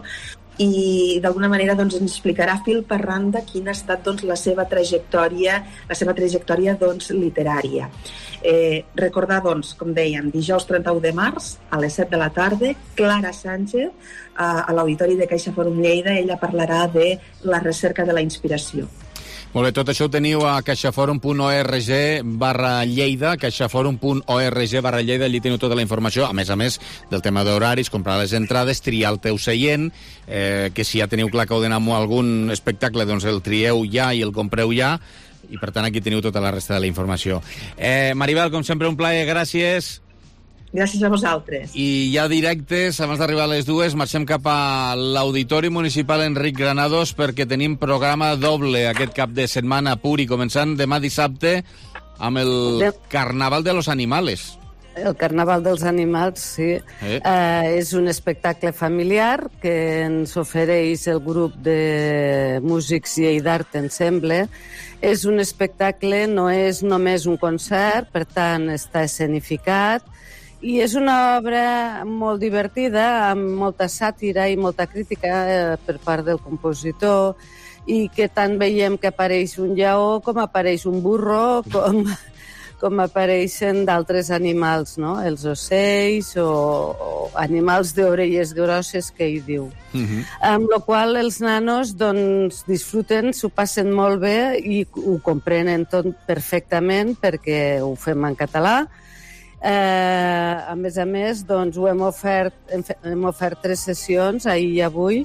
i d'alguna manera doncs, ens explicarà fil per randa quina ha estat doncs, la seva trajectòria, la seva trajectòria doncs, literària. Eh, recordar, doncs, com dèiem, dijous trenta-u de març a les set de la tarda, Clara Sánchez a, a l'auditori de CaixaForum Lleida. Ella parlarà de la recerca de la inspiració. Molt bé, tot això ho teniu a caixaforum.org barra Lleida, caixaforum.org barra Lleida, allí teniu tota la informació, a més a més del tema d'horaris, comprar les entrades, triar el teu seient, eh, que si ja teniu clar que heu d'anar a algun espectacle, doncs el trieu ja i el compreu ja, i per tant aquí teniu tota la resta de la informació. Eh, Maribel, com sempre, un plaer, gràcies. Gràcies a vosaltres. I ja directes, abans d'arribar a les dues, marxem cap a l'Auditori Municipal Enric Granados perquè tenim programa doble aquest cap de setmana pur i començant demà dissabte amb el de... Carnaval de los Animales. El Carnaval dels Animals, sí. Eh? Eh, és un espectacle familiar que ens ofereix el grup de músics Lleidart Ensemble. És un espectacle, no és només un concert, per tant està escenificat, i és una obra molt divertida, amb molta sàtira i molta crítica eh, per part del compositor, i que tant veiem que apareix un lleó com apareix un burro, com, com apareixen d'altres animals, no? Els ocells o, o animals d'orelles grosses, que hi diu. Uh-huh. Amb la qual els nanos doncs, disfruten, s'ho passen molt bé i ho comprenen tot perfectament perquè ho fem en català. Eh, a més a més, doncs, ho hem ofert, hem, fe, hem ofert tres sessions, ahir i avui,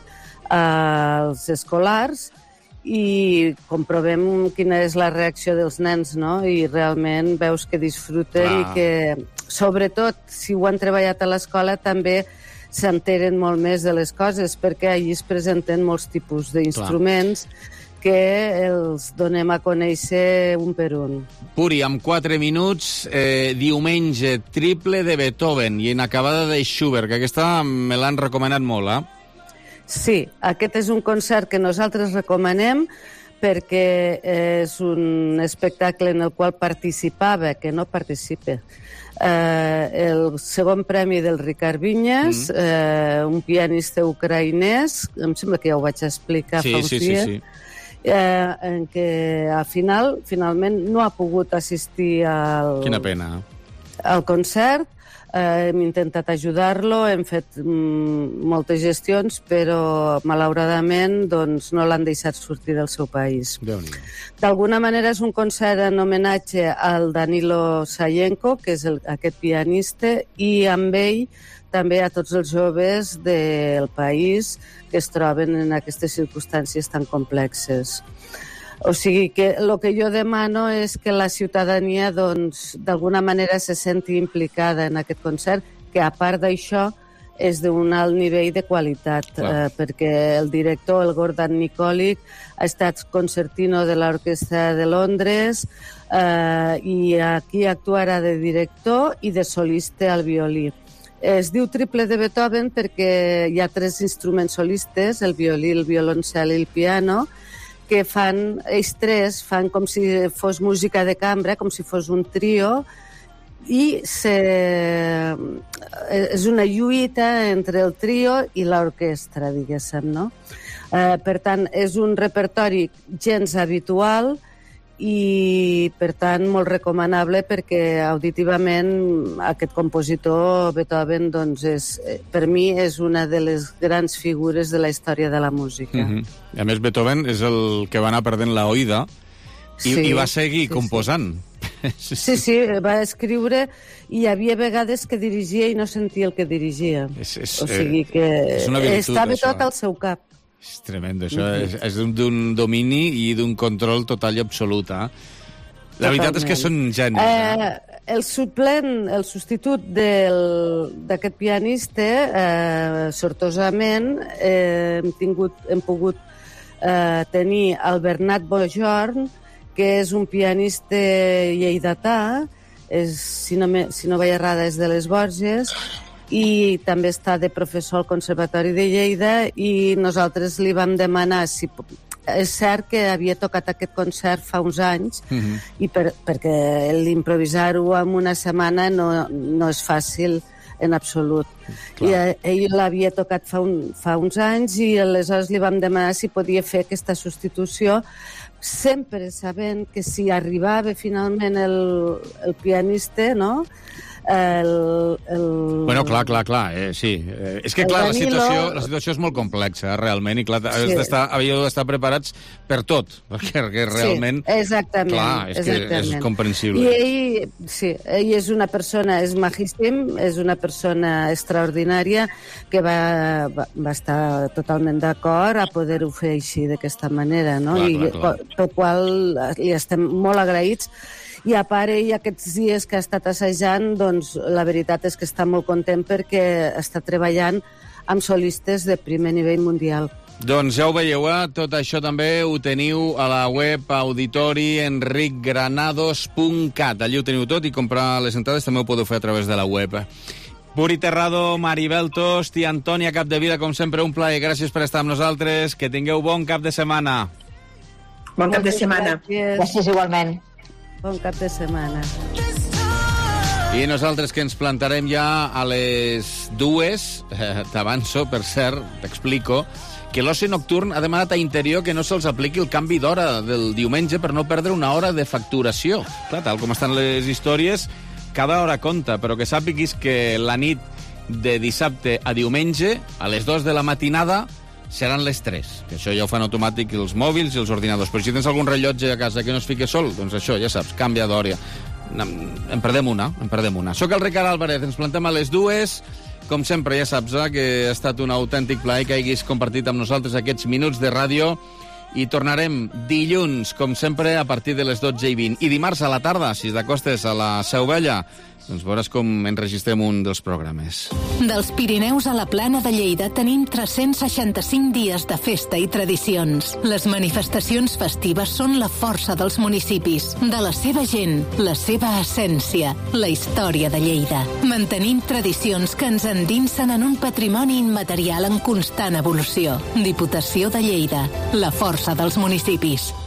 als escolars, i comprovem quina és la reacció dels nens, no? I realment veus que disfruten ah. i que, sobretot, si ho han treballat a l'escola, també s'enteren molt més de les coses, perquè allí es presenten molts tipus d'instruments Clar. que els donem a conèixer un per un. Puri, amb quatre minuts, eh, diumenge triple de Beethoven i en acabada de Schubert, que aquesta me l'han recomanat molt, eh? Sí, aquest és un concert que nosaltres recomanem perquè és un espectacle en el qual participava, que no participa, eh, el segon premi del Ricard Vinyes, mm. eh, un pianista ucraïnès, em sembla que ja ho vaig explicar sí, fa uns sí, dies, sí, sí. Eh, en què al final, finalment no ha pogut assistir al, Quina pena. al concert. Eh, hem intentat ajudar-lo, hem fet mm, moltes gestions, però malauradament doncs, no l'han deixat sortir del seu país. D'alguna manera és un concert en homenatge al Danilo Sayenko, que és el, aquest pianista, i amb ell també a tots els joves del país que es troben en aquestes circumstàncies tan complexes. O sigui que el que jo demano és que la ciutadania doncs, d'alguna manera se senti implicada en aquest concert, que a part d'això és d'un alt nivell de qualitat, eh, perquè el director, el Gordon Nikolic, ha estat concertino de l'Orquestra de Londres eh, i aquí actuarà de director i de solista al violí. Es diu triple de Beethoven perquè hi ha tres instruments solistes, el violí, el violoncel i el piano, que fan, ells tres, fan com si fos música de cambra, com si fos un trio, i se... és una lluita entre el trio i l'orquestra, diguéssim, no? Eh, per tant, és un repertori gens habitual i, per tant, molt recomanable perquè auditivament aquest compositor, Beethoven, doncs és, per mi és una de les grans figures de la història de la música. Mm-hmm. A més, Beethoven és el que va anar perdent la oïda i, sí, i va seguir sí, composant. Sí. sí, sí, va escriure i hi havia vegades que dirigia i no sentia el que dirigia. És, és, o sigui que és una virtut, estava això. tot al seu cap. És tremendo, això mm-hmm. és, és d'un domini i d'un control total i absolut. Eh? La Totalment. veritat és que són genis. Eh, eh? El suplent, el substitut d'aquest pianista, eh, sortosament, eh, hem, tingut, hem pogut eh, tenir el Bernat Bojorn, que és un pianista lleidatà, és, si, no me, si no vaig errada és de les Borges, i també està de professor al Conservatori de Lleida, i nosaltres li vam demanar si... És cert que havia tocat aquest concert fa uns anys, mm-hmm. i per, perquè l'improvisar-ho en una setmana no, no és fàcil en absolut. Clar. I ell l'havia tocat fa, un, fa uns anys i aleshores li vam demanar si podia fer aquesta substitució, sempre sabent que si arribava finalment el, el pianista, no?, El, el... Bueno, clar, clar, clar, eh, sí. Eh, és que, clar, la situació, la situació és molt complexa, eh, realment, i clar, sí. havíeu d'estar preparats per tot, perquè, perquè realment... Sí, exactament. Clar, és exactament. que és comprensible. I ell, sí, ell és una persona, és majíssim, és una persona extraordinària que va, va, va estar totalment d'acord a poder-ho fer així, d'aquesta manera, no? Clar, I clar, clar. pel qual li estem molt agraïts. I a part, ell aquests dies que ha estat assajant, doncs la veritat és que està molt content perquè està treballant amb solistes de primer nivell mundial. Doncs ja ho veieu, eh? Tot això també ho teniu a la web auditori enric granados punt cat. Allí ho teniu tot i comprar les entrades també ho podeu fer a través de la web. Puri Terrado, Maribel Tost i Antònia Capdevila, com sempre, un plaer. Gràcies per estar amb nosaltres. Que tingueu bon cap de setmana. Bon cap de setmana. Gràcies, Gràcies igualment. Bon cap de setmana. I nosaltres que ens plantarem ja a les dues, eh, t'avanço, per cert, t'explico, que l'oci nocturn ha demanat a Interior que no se'ls apliqui el canvi d'hora del diumenge per no perdre una hora de facturació. Clar, tal com estan les històries, cada hora compta, però que sàpiguis que la nit de dissabte a diumenge, a les dues de la matinada, seran les tres, que això ja ho fan automàtic els mòbils i els ordinadors. Però si tens algun rellotge a casa que no es fique sol, doncs això, ja saps, canvia d'hora. En perdem una, en perdem una. Soc el Ricard Álvarez, ens plantem a les dues. Com sempre, ja saps eh, que ha estat un autèntic plaer que haguis compartit amb nosaltres aquests minuts de ràdio i tornarem dilluns, com sempre, a partir de les dotze i vint. I dimarts a la tarda, si t'acostes a la Seu Vella, doncs veuràs com enregistrem un dels programes. Dels Pirineus a la Plana de Lleida tenim tres-cents seixanta-cinc dies de festa i tradicions. Les manifestacions festives són la força dels municipis, de la seva gent, la seva essència, la història de Lleida. Mantenim tradicions que ens endinsen en un patrimoni immaterial en constant evolució. Diputació de Lleida, la força dels municipis.